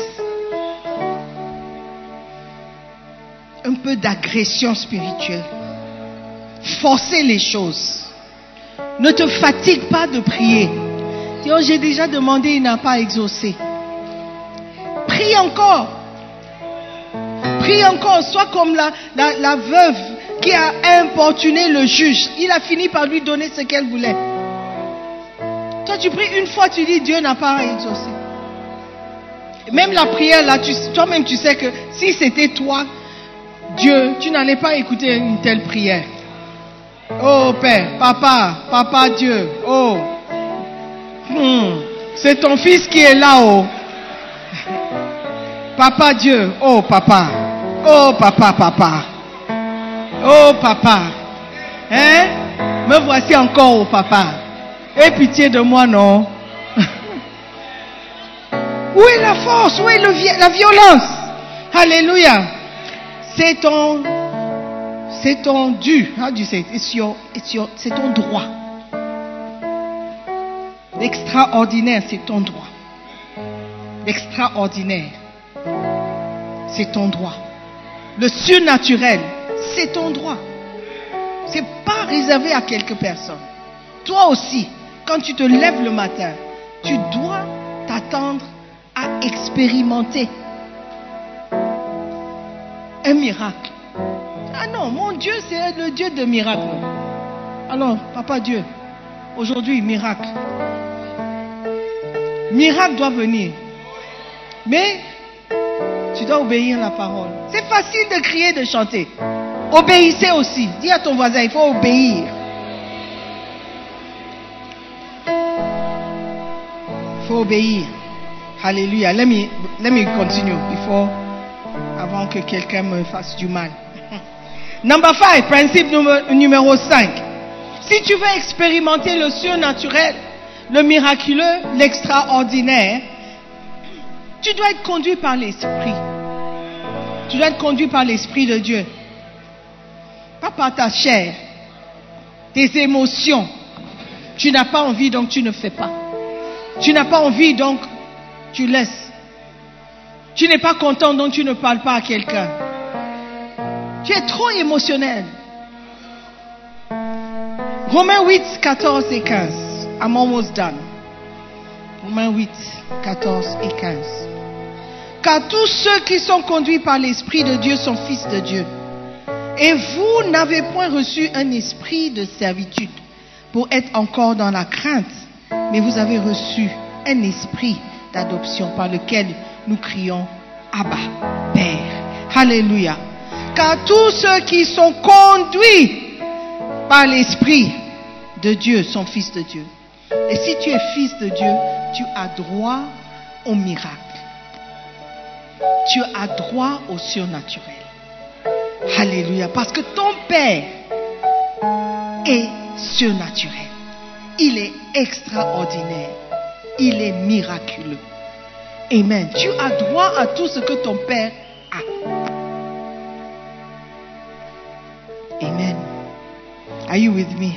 Un peu d'agression spirituelle. Forcer les choses. Ne te fatigue pas de prier. Dis, oh, j'ai déjà demandé, il n'a pas exaucé. Prie encore. Prie encore. Sois comme la veuve qui a importuné le juge. Il a fini par lui donner ce qu'elle voulait. Toi, tu pries une fois, tu dis, Dieu n'a pas exaucé. Même la prière, là, toi-même, tu sais que si c'était toi, Dieu, tu n'allais pas écouter une telle prière. Oh Père, Papa Dieu, oh, c'est ton fils qui est là-haut. Papa Dieu, oh Papa, oh Papa, oh Papa, hein, me voici encore au Papa. Aie pitié de moi, non? Où est la force? Où est la violence? Alléluia. C'est ton dû. How do you say it? C'est ton droit. L'extraordinaire, c'est ton droit. L'extraordinaire, c'est ton droit. Le surnaturel, c'est ton droit. C'est pas réservé à quelques personnes. Toi aussi, quand tu te lèves le matin, tu dois t'attendre à expérimenter un miracle. Ah non, mon Dieu, c'est le Dieu de miracles. Alors, Papa Dieu, aujourd'hui, miracle. Miracle doit venir. Mais, tu dois obéir à la parole. C'est facile de crier, de chanter. Obéissez aussi. Dis à ton voisin, il faut obéir. Il faut obéir. Alléluia. Let me continue before, avant que quelqu'un me fasse du mal. Number 5, principe numéro 5. Si tu veux expérimenter le surnaturel, le miraculeux, l'extraordinaire, tu dois être conduit par l'Esprit. Tu dois être conduit par l'Esprit de Dieu. Pas par ta chair, tes émotions. Tu n'as pas envie, donc tu ne fais pas. Tu n'as pas envie, donc tu laisses. Tu n'es pas content, donc tu ne parles pas à quelqu'un. Tu es trop émotionnel. Romains 8, 14 et 15. I'm almost done. Romains 8, 14 et 15. Car tous ceux qui sont conduits par l'Esprit de Dieu sont fils de Dieu. Et vous n'avez point reçu un esprit de servitude pour être encore dans la crainte, mais vous avez reçu un esprit d'adoption par lequel nous crions Abba, Père. Alléluia. Car tous ceux qui sont conduits par l'Esprit de Dieu sont fils de Dieu. Et si tu es fils de Dieu, tu as droit au miracle. Tu as droit au surnaturel. Alléluia. Parce que ton Père est surnaturel. Il est extraordinaire. Il est miraculeux. Amen. Tu as droit à tout ce que ton Père a. Amen. Are you with me?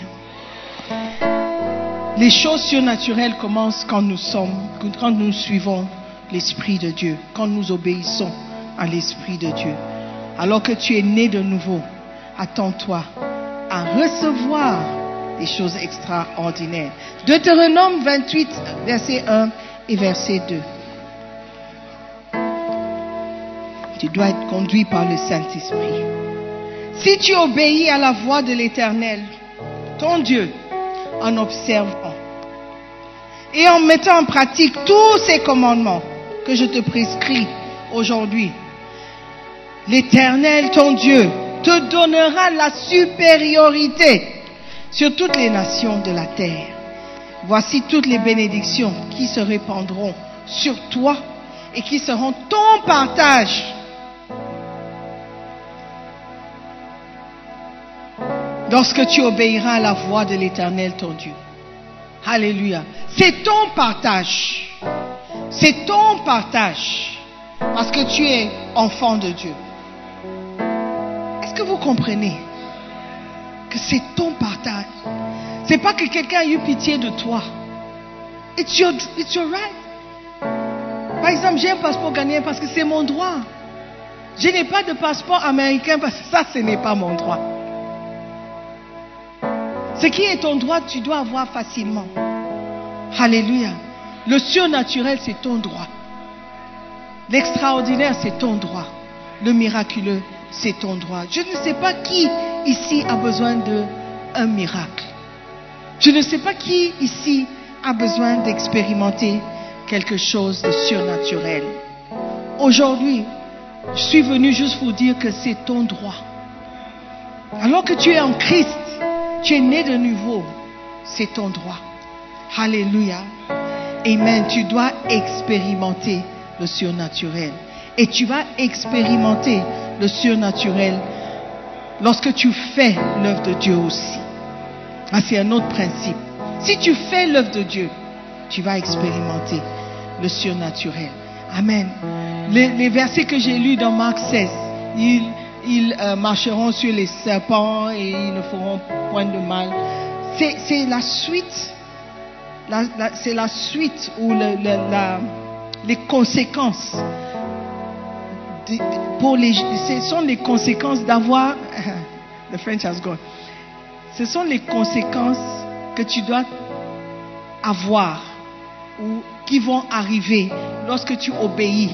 Les choses surnaturelles commencent quand nous suivons l'Esprit de Dieu, quand nous obéissons à l'Esprit de Dieu. Alors que tu es né de nouveau, attends-toi à recevoir des choses extraordinaires. Deutéronome 28, verset 1 et verset 2. Tu dois être conduit par le Saint-Esprit. Si tu obéis à la voix de l'Éternel, ton Dieu, en observant et en mettant en pratique tous ces commandements que je te prescris aujourd'hui, l'Éternel, ton Dieu, te donnera la supériorité sur toutes les nations de la terre. Voici toutes les bénédictions qui se répandront sur toi et qui seront ton partage. Lorsque tu obéiras à la voix de l'Éternel, ton Dieu. Alléluia. C'est ton partage. C'est ton partage. Parce que tu es enfant de Dieu. Est-ce que vous comprenez que c'est ton partage? C'est pas que quelqu'un a eu pitié de toi. It's your right. Par exemple, j'ai un passeport ghanéen parce que c'est mon droit. Je n'ai pas de passeport américain parce que ça, ce n'est pas mon droit. Ce qui est ton droit, tu dois avoir facilement. Alléluia. Le surnaturel, c'est ton droit. L'extraordinaire, c'est ton droit. Le miraculeux, c'est ton droit. Je ne sais pas qui ici a besoin d'un miracle. Je ne sais pas qui ici a besoin d'expérimenter quelque chose de surnaturel. Aujourd'hui, je suis venu juste pour dire que c'est ton droit. Alors que tu es en Christ, tu es né de nouveau, c'est ton droit. Alléluia. Amen. Tu dois expérimenter le surnaturel. Et tu vas expérimenter le surnaturel lorsque tu fais l'œuvre de Dieu aussi. Ah, c'est un autre principe. Si tu fais l'œuvre de Dieu, tu vas expérimenter le surnaturel. Amen. Les versets que j'ai lus dans Marc 16, ils marcheront sur les serpents et ils ne feront point de mal. C'est la suite. C'est la suite ou les conséquences. Ce sont les conséquences d'avoir. The French has gone. Ce sont les conséquences que tu dois avoir ou qui vont arriver lorsque tu obéis.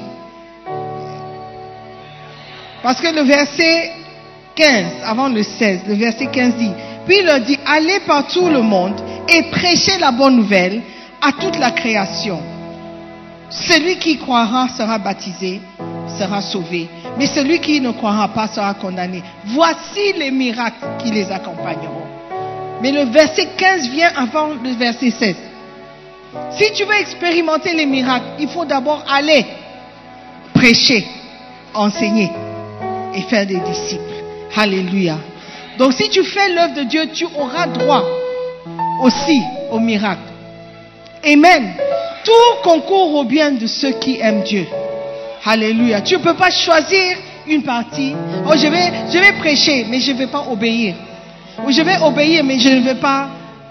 Parce que le verset 15, avant le 16, le verset 15 dit, puis il leur dit, allez par tout le monde et prêchez la bonne nouvelle à toute la création. Celui qui croira sera baptisé, sera sauvé, mais celui qui ne croira pas sera condamné. Voici les miracles qui les accompagneront. Mais le verset 15 vient avant le verset 16. Si tu veux expérimenter les miracles, il faut d'abord aller prêcher, enseigner et faire des disciples. Alléluia. Donc si tu fais l'œuvre de Dieu, tu auras droit aussi au miracle. Amen. Tout concourt au bien de ceux qui aiment Dieu. Alléluia. Tu ne peux pas choisir une partie. Oh, je vais prêcher, mais je ne vais pas obéir. Ou je vais obéir, mais je ne vais pas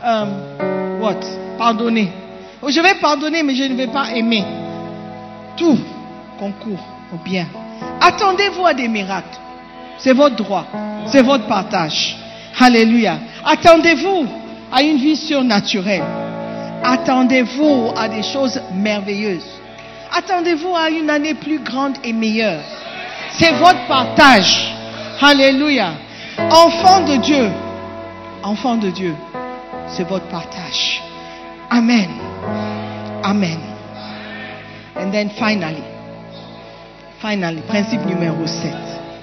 pardonner. Ou je vais pardonner, mais je ne vais pas aimer. Tout concourt au bien. Attendez-vous à des miracles. C'est votre droit. C'est votre partage. Alléluia. Attendez-vous à une vie surnaturelle. Attendez-vous à des choses merveilleuses. Attendez-vous à une année plus grande et meilleure. C'est votre partage. Alléluia. Enfant de Dieu. Enfant de Dieu. C'est votre partage. Amen. Amen. And then finally, principe numéro 7.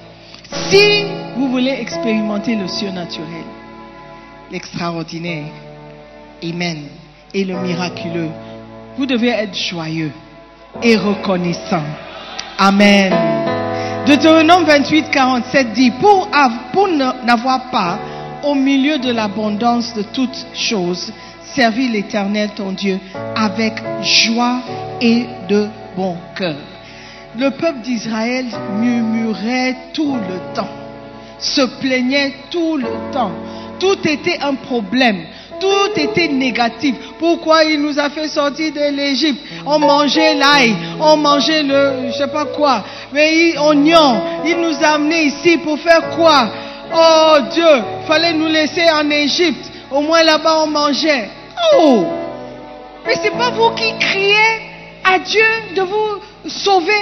Si vous voulez expérimenter le surnaturel, l'extraordinaire, amen, et le miraculeux, vous devez être joyeux et reconnaissant. Amen. Deutéronome 28, 47 dit, pour n'avoir pas au milieu de l'abondance de toutes choses, servir l'Éternel ton Dieu avec joie et de bon cœur. Le peuple d'Israël murmurait tout le temps, se plaignait tout le temps. Tout était un problème, tout était négatif. Pourquoi il nous a fait sortir de l'Égypte? On mangeait l'ail, on mangeait je sais pas quoi, mais oignon. Il nous a amenés ici pour faire quoi? Oh Dieu, fallait nous laisser en Égypte. Au moins là-bas on mangeait. Oh, mais c'est pas vous qui criez à Dieu de vous sauver?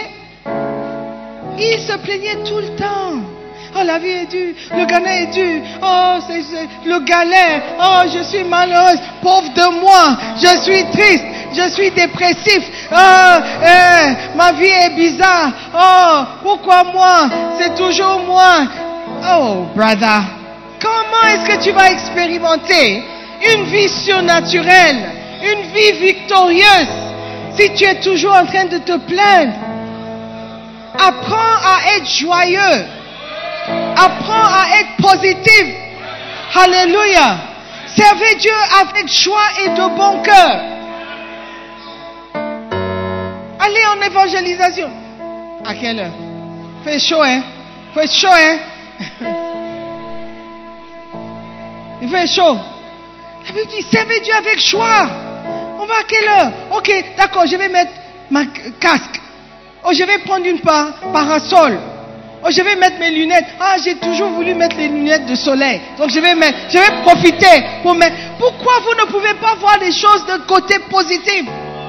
Il se plaignait tout le temps. Oh, la vie est dure, le Ghana est dur. Oh, c'est le galère. Oh, je suis malheureuse. Pauvre de moi. Je suis triste. Je suis dépressif. Oh, ma vie est bizarre. Oh, pourquoi moi? C'est toujours moi. Oh, brother. Comment est-ce que tu vas expérimenter une vie surnaturelle, une vie victorieuse, si tu es toujours en train de te plaindre? Apprends à être joyeux. Apprends à être positif. Alléluia. Servez Dieu avec joie et de bon cœur. Allez en évangélisation. À quelle heure? Fait chaud, hein? Fait chaud, hein? Il fait chaud. La Bible dit, servez Dieu avec joie. On va à quelle heure? Ok, d'accord, je vais mettre ma casque. Oh, je vais prendre une parasol. Oh, je vais mettre mes lunettes. Ah, j'ai toujours voulu mettre les lunettes de soleil. Donc je vais profiter pour mettre. Pourquoi vous ne pouvez pas voir les choses d'un côté positif?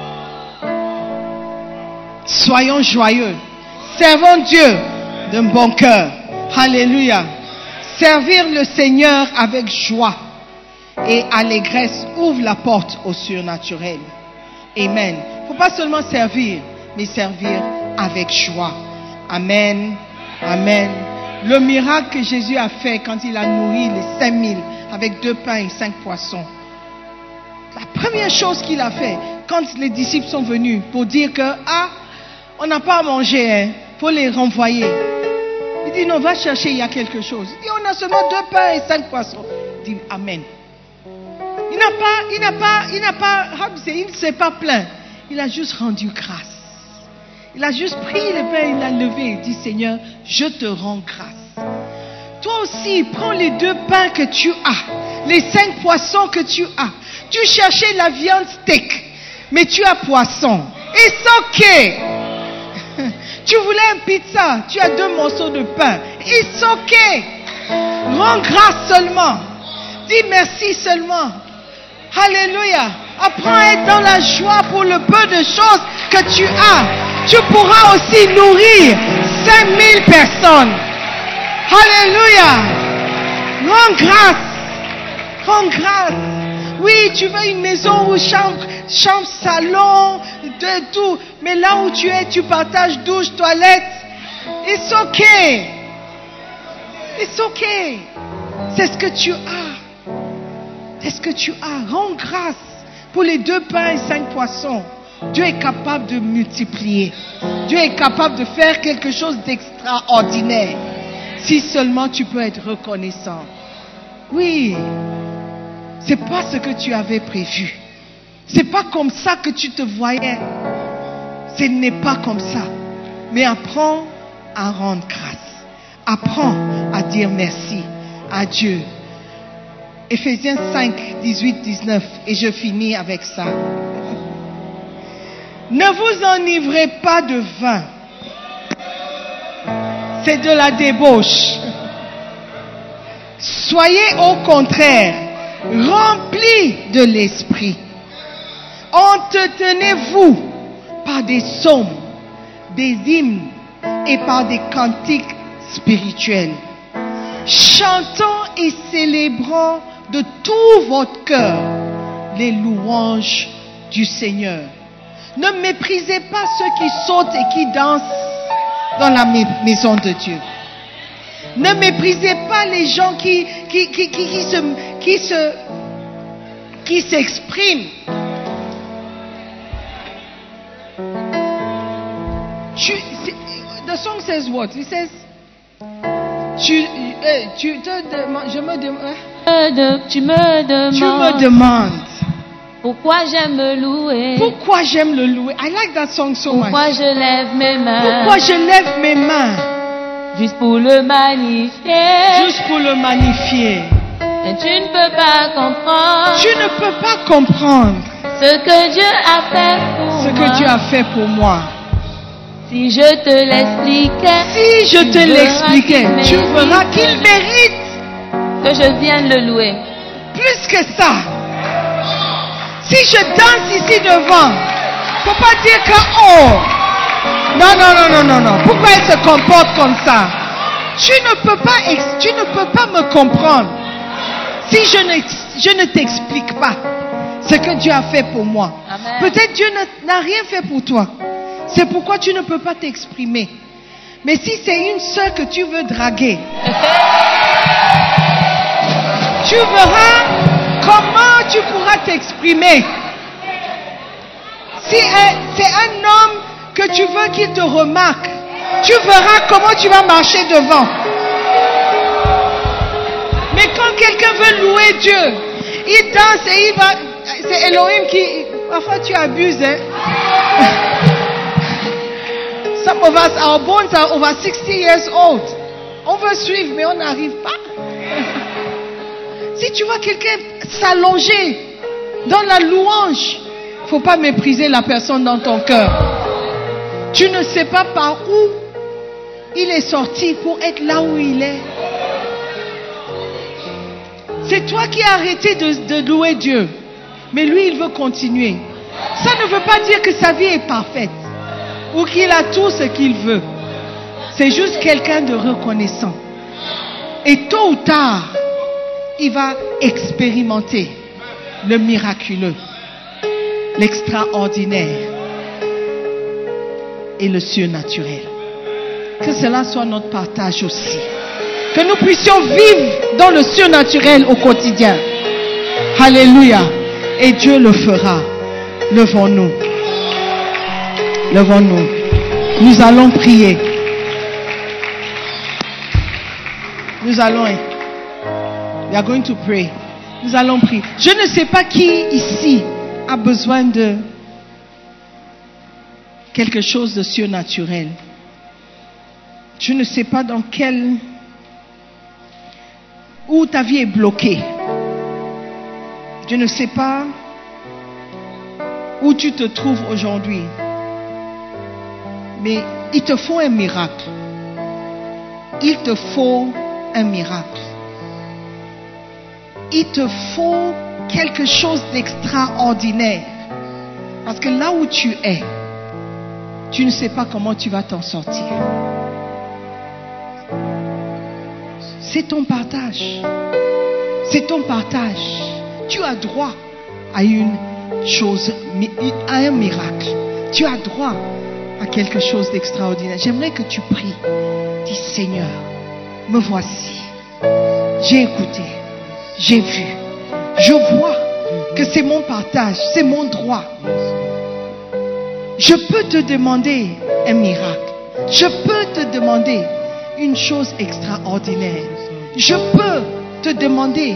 Soyons joyeux. Servons Dieu d'un bon cœur. Alléluia. Servir le Seigneur avec joie et allégresse ouvre la porte au surnaturel. Amen. Il ne faut pas seulement servir, mais servir avec joie. Amen. Amen. Le miracle que Jésus a fait quand il a nourri les 5000 avec 2 pains et 5 poissons. La première chose qu'il a fait quand les disciples sont venus pour dire que on n'a pas à manger, faut les renvoyer. Il dit non, va chercher, il y a quelque chose. Il dit on a seulement 2 pains et 5 poissons. Il dit amen. Il ne s'est pas plaint. Il a juste rendu grâce. Il a juste pris le pain, il l'a levé et dit Seigneur, je te rends grâce. Toi aussi, prends les 2 pains que tu as, les 5 poissons que tu as. Tu cherchais la viande steak, mais tu as poisson. It's okay. Tu voulais un pizza, tu as 2 morceaux de pain. It's okay. Rends grâce seulement. Dis merci seulement. Alléluia. Apprends à être dans la joie pour le peu de choses que tu as. Tu pourras aussi nourrir 5000 personnes. Alléluia. Rends grâce. Rends grâce. Oui, tu veux une maison où chambre, salon, de tout. Mais là où tu es, tu partages douche, toilette. It's okay. It's okay. C'est ce que tu as. C'est ce que tu as. Rends grâce pour les 2 pains et 5 poissons. Dieu est capable de multiplier. Dieu est capable de faire quelque chose d'extraordinaire. Si seulement tu peux être reconnaissant. Oui. C'est pas ce que tu avais prévu. C'est pas comme ça que tu te voyais. Ce n'est pas comme ça. Mais apprends à rendre grâce. Apprends à dire merci à Dieu. Éphésiens 5, 18, 19. Et je finis avec ça. Ne vous enivrez pas de vin. C'est de la débauche. Soyez au contraire remplis de l'esprit. Entretenez-vous par des psaumes, des hymnes et par des cantiques spirituels. Chantons et célébrons de tout votre cœur les louanges du Seigneur. Ne méprisez pas ceux qui sautent et qui dansent dans la maison de Dieu. Ne méprisez pas les gens qui s'expriment. The song says what? It says, tu me demandes. Pourquoi j'aime le louer? Pourquoi j'aime le louer? I like that song so much. Pourquoi je lève mes mains? Pourquoi je lève mes mains? Juste pour le magnifier. Juste pour le magnifier. Et tu ne peux pas comprendre. Tu ne peux pas comprendre ce que Dieu a fait pour moi. Ce que Dieu a fait pour moi. Si je te l'expliquais. Si je te l'expliquais, tu verras qu'il mérite que je vienne le louer. Plus que ça. Si je danse ici devant, faut pas dire que non. Pourquoi elle se comporte comme ça? Tu ne peux pas me comprendre si je ne t'explique pas ce que Dieu a fait pour moi. Amen. Peut-être Dieu n'a rien fait pour toi. C'est pourquoi tu ne peux pas t'exprimer. Mais si c'est une sœur que tu veux draguer, tu verras comment tu pourras t'exprimer. Si c'est un homme que tu veux qu'il te remarque, tu verras comment tu vas marcher devant. Mais quand quelqu'un veut louer Dieu, il danse et il va... C'est Elohim qui... Parfois tu abuses, hein. Some of us, our bones are over 60 years old. On veut suivre, mais on n'arrive pas. Si tu vois quelqu'un s'allonger dans la louange, il ne faut pas mépriser la personne dans ton cœur. Tu ne sais pas par où il est sorti pour être là où il est. C'est toi qui as arrêté de louer Dieu. Mais lui, il veut continuer. Ça ne veut pas dire que sa vie est parfaite ou qu'il a tout ce qu'il veut. C'est juste quelqu'un de reconnaissant. Et tôt ou tard, il va expérimenter le miraculeux, l'extraordinaire et le surnaturel. Que cela soit notre partage aussi. Que nous puissions vivre dans le surnaturel au quotidien. Alléluia. Et Dieu le fera. Levons-nous. Levons-nous. Nous allons prier. Nous allons. We are going to pray. Nous allons prier. Je ne sais pas qui ici a besoin de quelque chose de surnaturel. Je ne sais pas dans quel... où ta vie est bloquée. Je ne sais pas où tu te trouves aujourd'hui. Mais il te faut un miracle. Il te faut un miracle. Il te faut quelque chose d'extraordinaire. Parce que là où tu es, tu ne sais pas comment tu vas t'en sortir. C'est ton partage. C'est ton partage. Tu as droit à une chose, à un miracle. Tu as droit à quelque chose d'extraordinaire. J'aimerais que tu pries. Dis, Seigneur, me voici. J'ai écouté. J'ai vu. Je vois que c'est mon partage. C'est mon droit. Je peux te demander un miracle. Je peux te demander une chose extraordinaire. Je peux te demander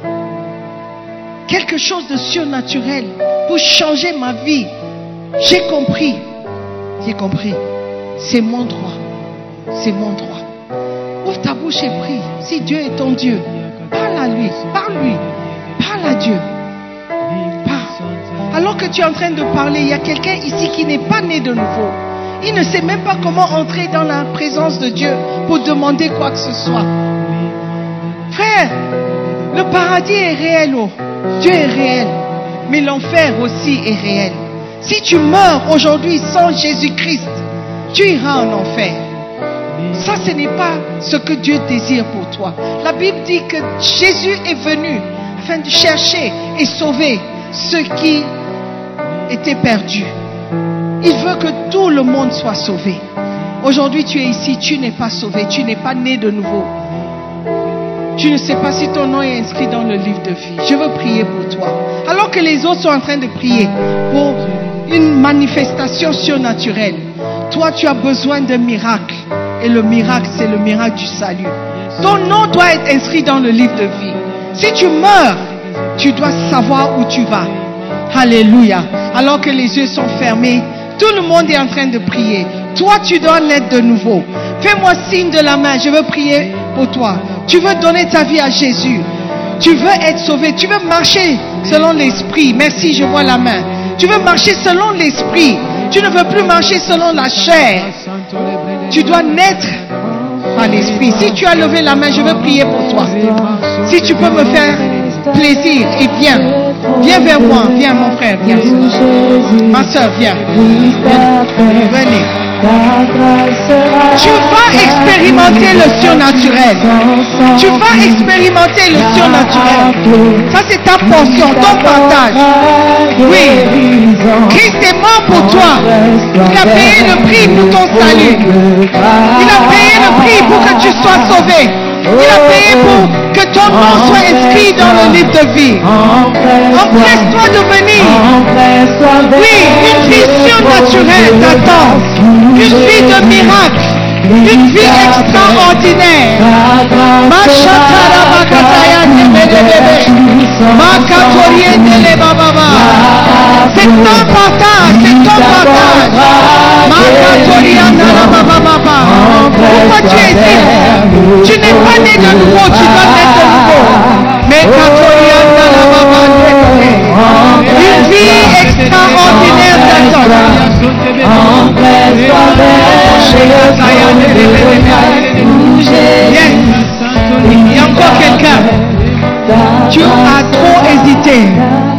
quelque chose de surnaturel pour changer ma vie. J'ai compris. J'ai compris. C'est mon droit. C'est mon droit. Ouvre ta bouche et prie. Si Dieu est ton Dieu, parle à lui. Parle-lui. Parle à Dieu. Parle. Alors que tu es en train de parler, il y a quelqu'un ici qui n'est pas né de nouveau. Il ne sait même pas comment entrer dans la présence de Dieu pour demander quoi que ce soit. Frère, le paradis est réel, oh. Dieu est réel, mais l'enfer aussi est réel. Si tu meurs aujourd'hui sans Jésus-Christ, tu iras en enfer. Ça, ce n'est pas ce que Dieu désire pour toi. La Bible dit que Jésus est venu afin de chercher et sauver ceux qui étaient perdus. Il veut que tout le monde soit sauvé. Aujourd'hui, tu es ici, tu n'es pas sauvé, tu n'es pas né de nouveau. Tu ne sais pas si ton nom est inscrit dans le livre de vie. Je veux prier pour toi. Alors que les autres sont en train de prier pour une manifestation surnaturelle, toi, tu as besoin d'un miracle. Et le miracle, c'est le miracle du salut. Ton nom doit être inscrit dans le livre de vie. Si tu meurs, tu dois savoir où tu vas. Alléluia. Alors que les yeux sont fermés, tout le monde est en train de prier. Toi, tu dois naître de nouveau. Fais-moi signe de la main. Je veux prier pour toi. Tu veux donner ta vie à Jésus. Tu veux être sauvé. Tu veux marcher selon l'esprit. Merci, je vois la main. Tu veux marcher selon l'esprit. Tu ne veux plus marcher selon la chair. Tu dois naître à l'esprit. Si tu as levé la main, je veux prier pour toi. Si tu peux me faire plaisir et viens. Viens vers moi. Viens mon frère. Viens. Ma soeur, viens. Venez. Tu vas expérimenter le surnaturel. Tu vas expérimenter le surnaturel. Ça, c'est ta portion, ton partage. Oui. Christ est mort pour toi. Il a payé le prix pour ton salut. Il a payé le prix pour que tu sois sauvé. Il a payé pour que ton nom soit inscrit dans le livre de vie. Empresse-toi de venir. Oui, une vie surnaturelle t'attend. Une vie de miracle. Une vie extraordinaire. C'est ton partage, c'est ton partage. Pourquoi tu es ici? Tu n'es pas né de nouveau, tu dois naître de nouveau. Mais une vie extraordinaire t'attend. Yes. Il y a encore quelqu'un. Tu as trop hésité.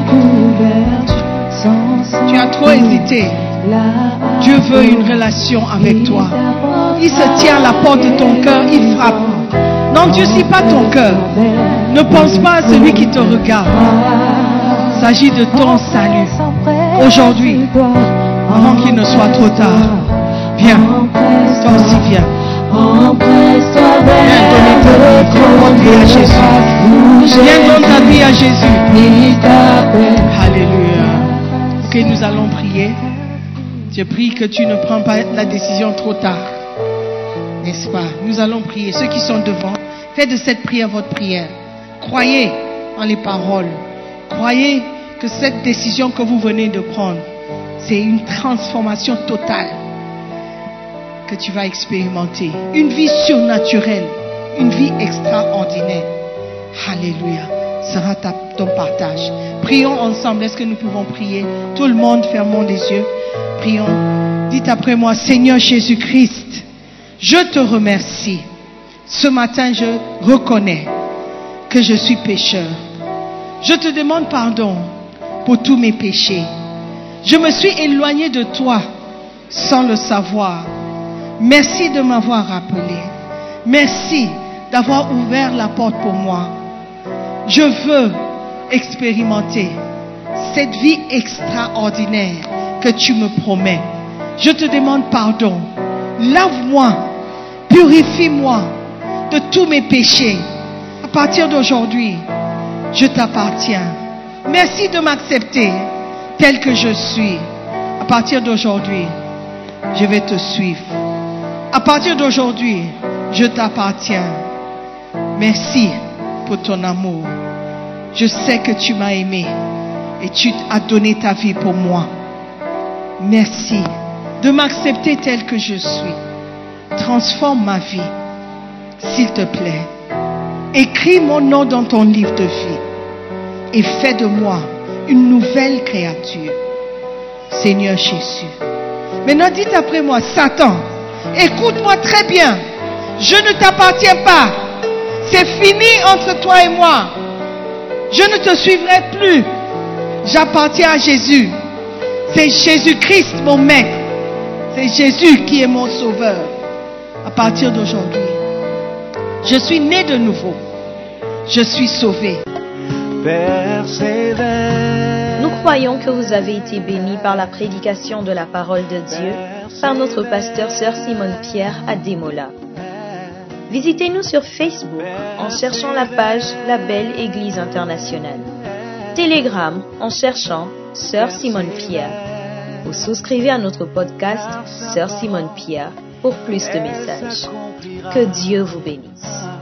Tu as trop hésité. Dieu veut une relation avec toi. Il se tient à la porte de ton cœur, il frappe. N'endurcis pas ton cœur. Ne pense pas à celui qui te regarde. Il s'agit de ton salut. Aujourd'hui, avant qu'il ne soit trop tard. Viens, toi aussi viens. Viens donner ta vie à Jésus. Viens donner ta vie à Jésus. Alléluia. Ok, nous allons prier. Je prie que tu ne prends pas la décision trop tard. N'est-ce pas? Nous allons prier. Ceux qui sont devant, faites de cette prière votre prière. Croyez en les paroles. Croyez que cette décision que vous venez de prendre, c'est une transformation totale que tu vas expérimenter. Une vie surnaturelle, une vie extraordinaire. Alléluia. Sera ton partage. Prions ensemble. Est-ce que nous pouvons prier? Tout le monde, fermons les yeux. Prions. Dites après moi, Seigneur Jésus-Christ, je te remercie. Ce matin, je reconnais que je suis pécheur. Je te demande pardon pour tous mes péchés. Je me suis éloigné de toi sans le savoir. Merci de m'avoir rappelé. Merci d'avoir ouvert la porte pour moi. Je veux expérimenter cette vie extraordinaire que tu me promets. Je te demande pardon. Lave-moi, purifie-moi de tous mes péchés. À partir d'aujourd'hui, je t'appartiens. Merci de m'accepter tel que je suis. À partir d'aujourd'hui, je vais te suivre. À partir d'aujourd'hui, je t'appartiens. Merci pour ton amour. Je sais que tu m'as aimé et tu as donné ta vie pour moi. Merci de m'accepter tel que je suis. Transforme ma vie, s'il te plaît. Écris mon nom dans ton livre de vie et fais de moi une nouvelle créature. Seigneur Jésus. Maintenant, dites après moi, Satan, écoute-moi très bien. Je ne t'appartiens pas. C'est fini entre toi et moi. Je ne te suivrai plus. J'appartiens à Jésus. C'est Jésus-Christ mon maître. C'est Jésus qui est mon sauveur. À partir d'aujourd'hui, je suis né de nouveau. Je suis sauvé. Nous croyons que vous avez été bénis par la prédication de la parole de Dieu par notre pasteur Sœur Simone Pierre à Démola. Visitez-nous sur Facebook en cherchant la page La Belle Église Internationale. Telegram en cherchant Sœur Simone Pierre. Ou souscrivez à notre podcast Sœur Simone Pierre pour plus de messages. Que Dieu vous bénisse.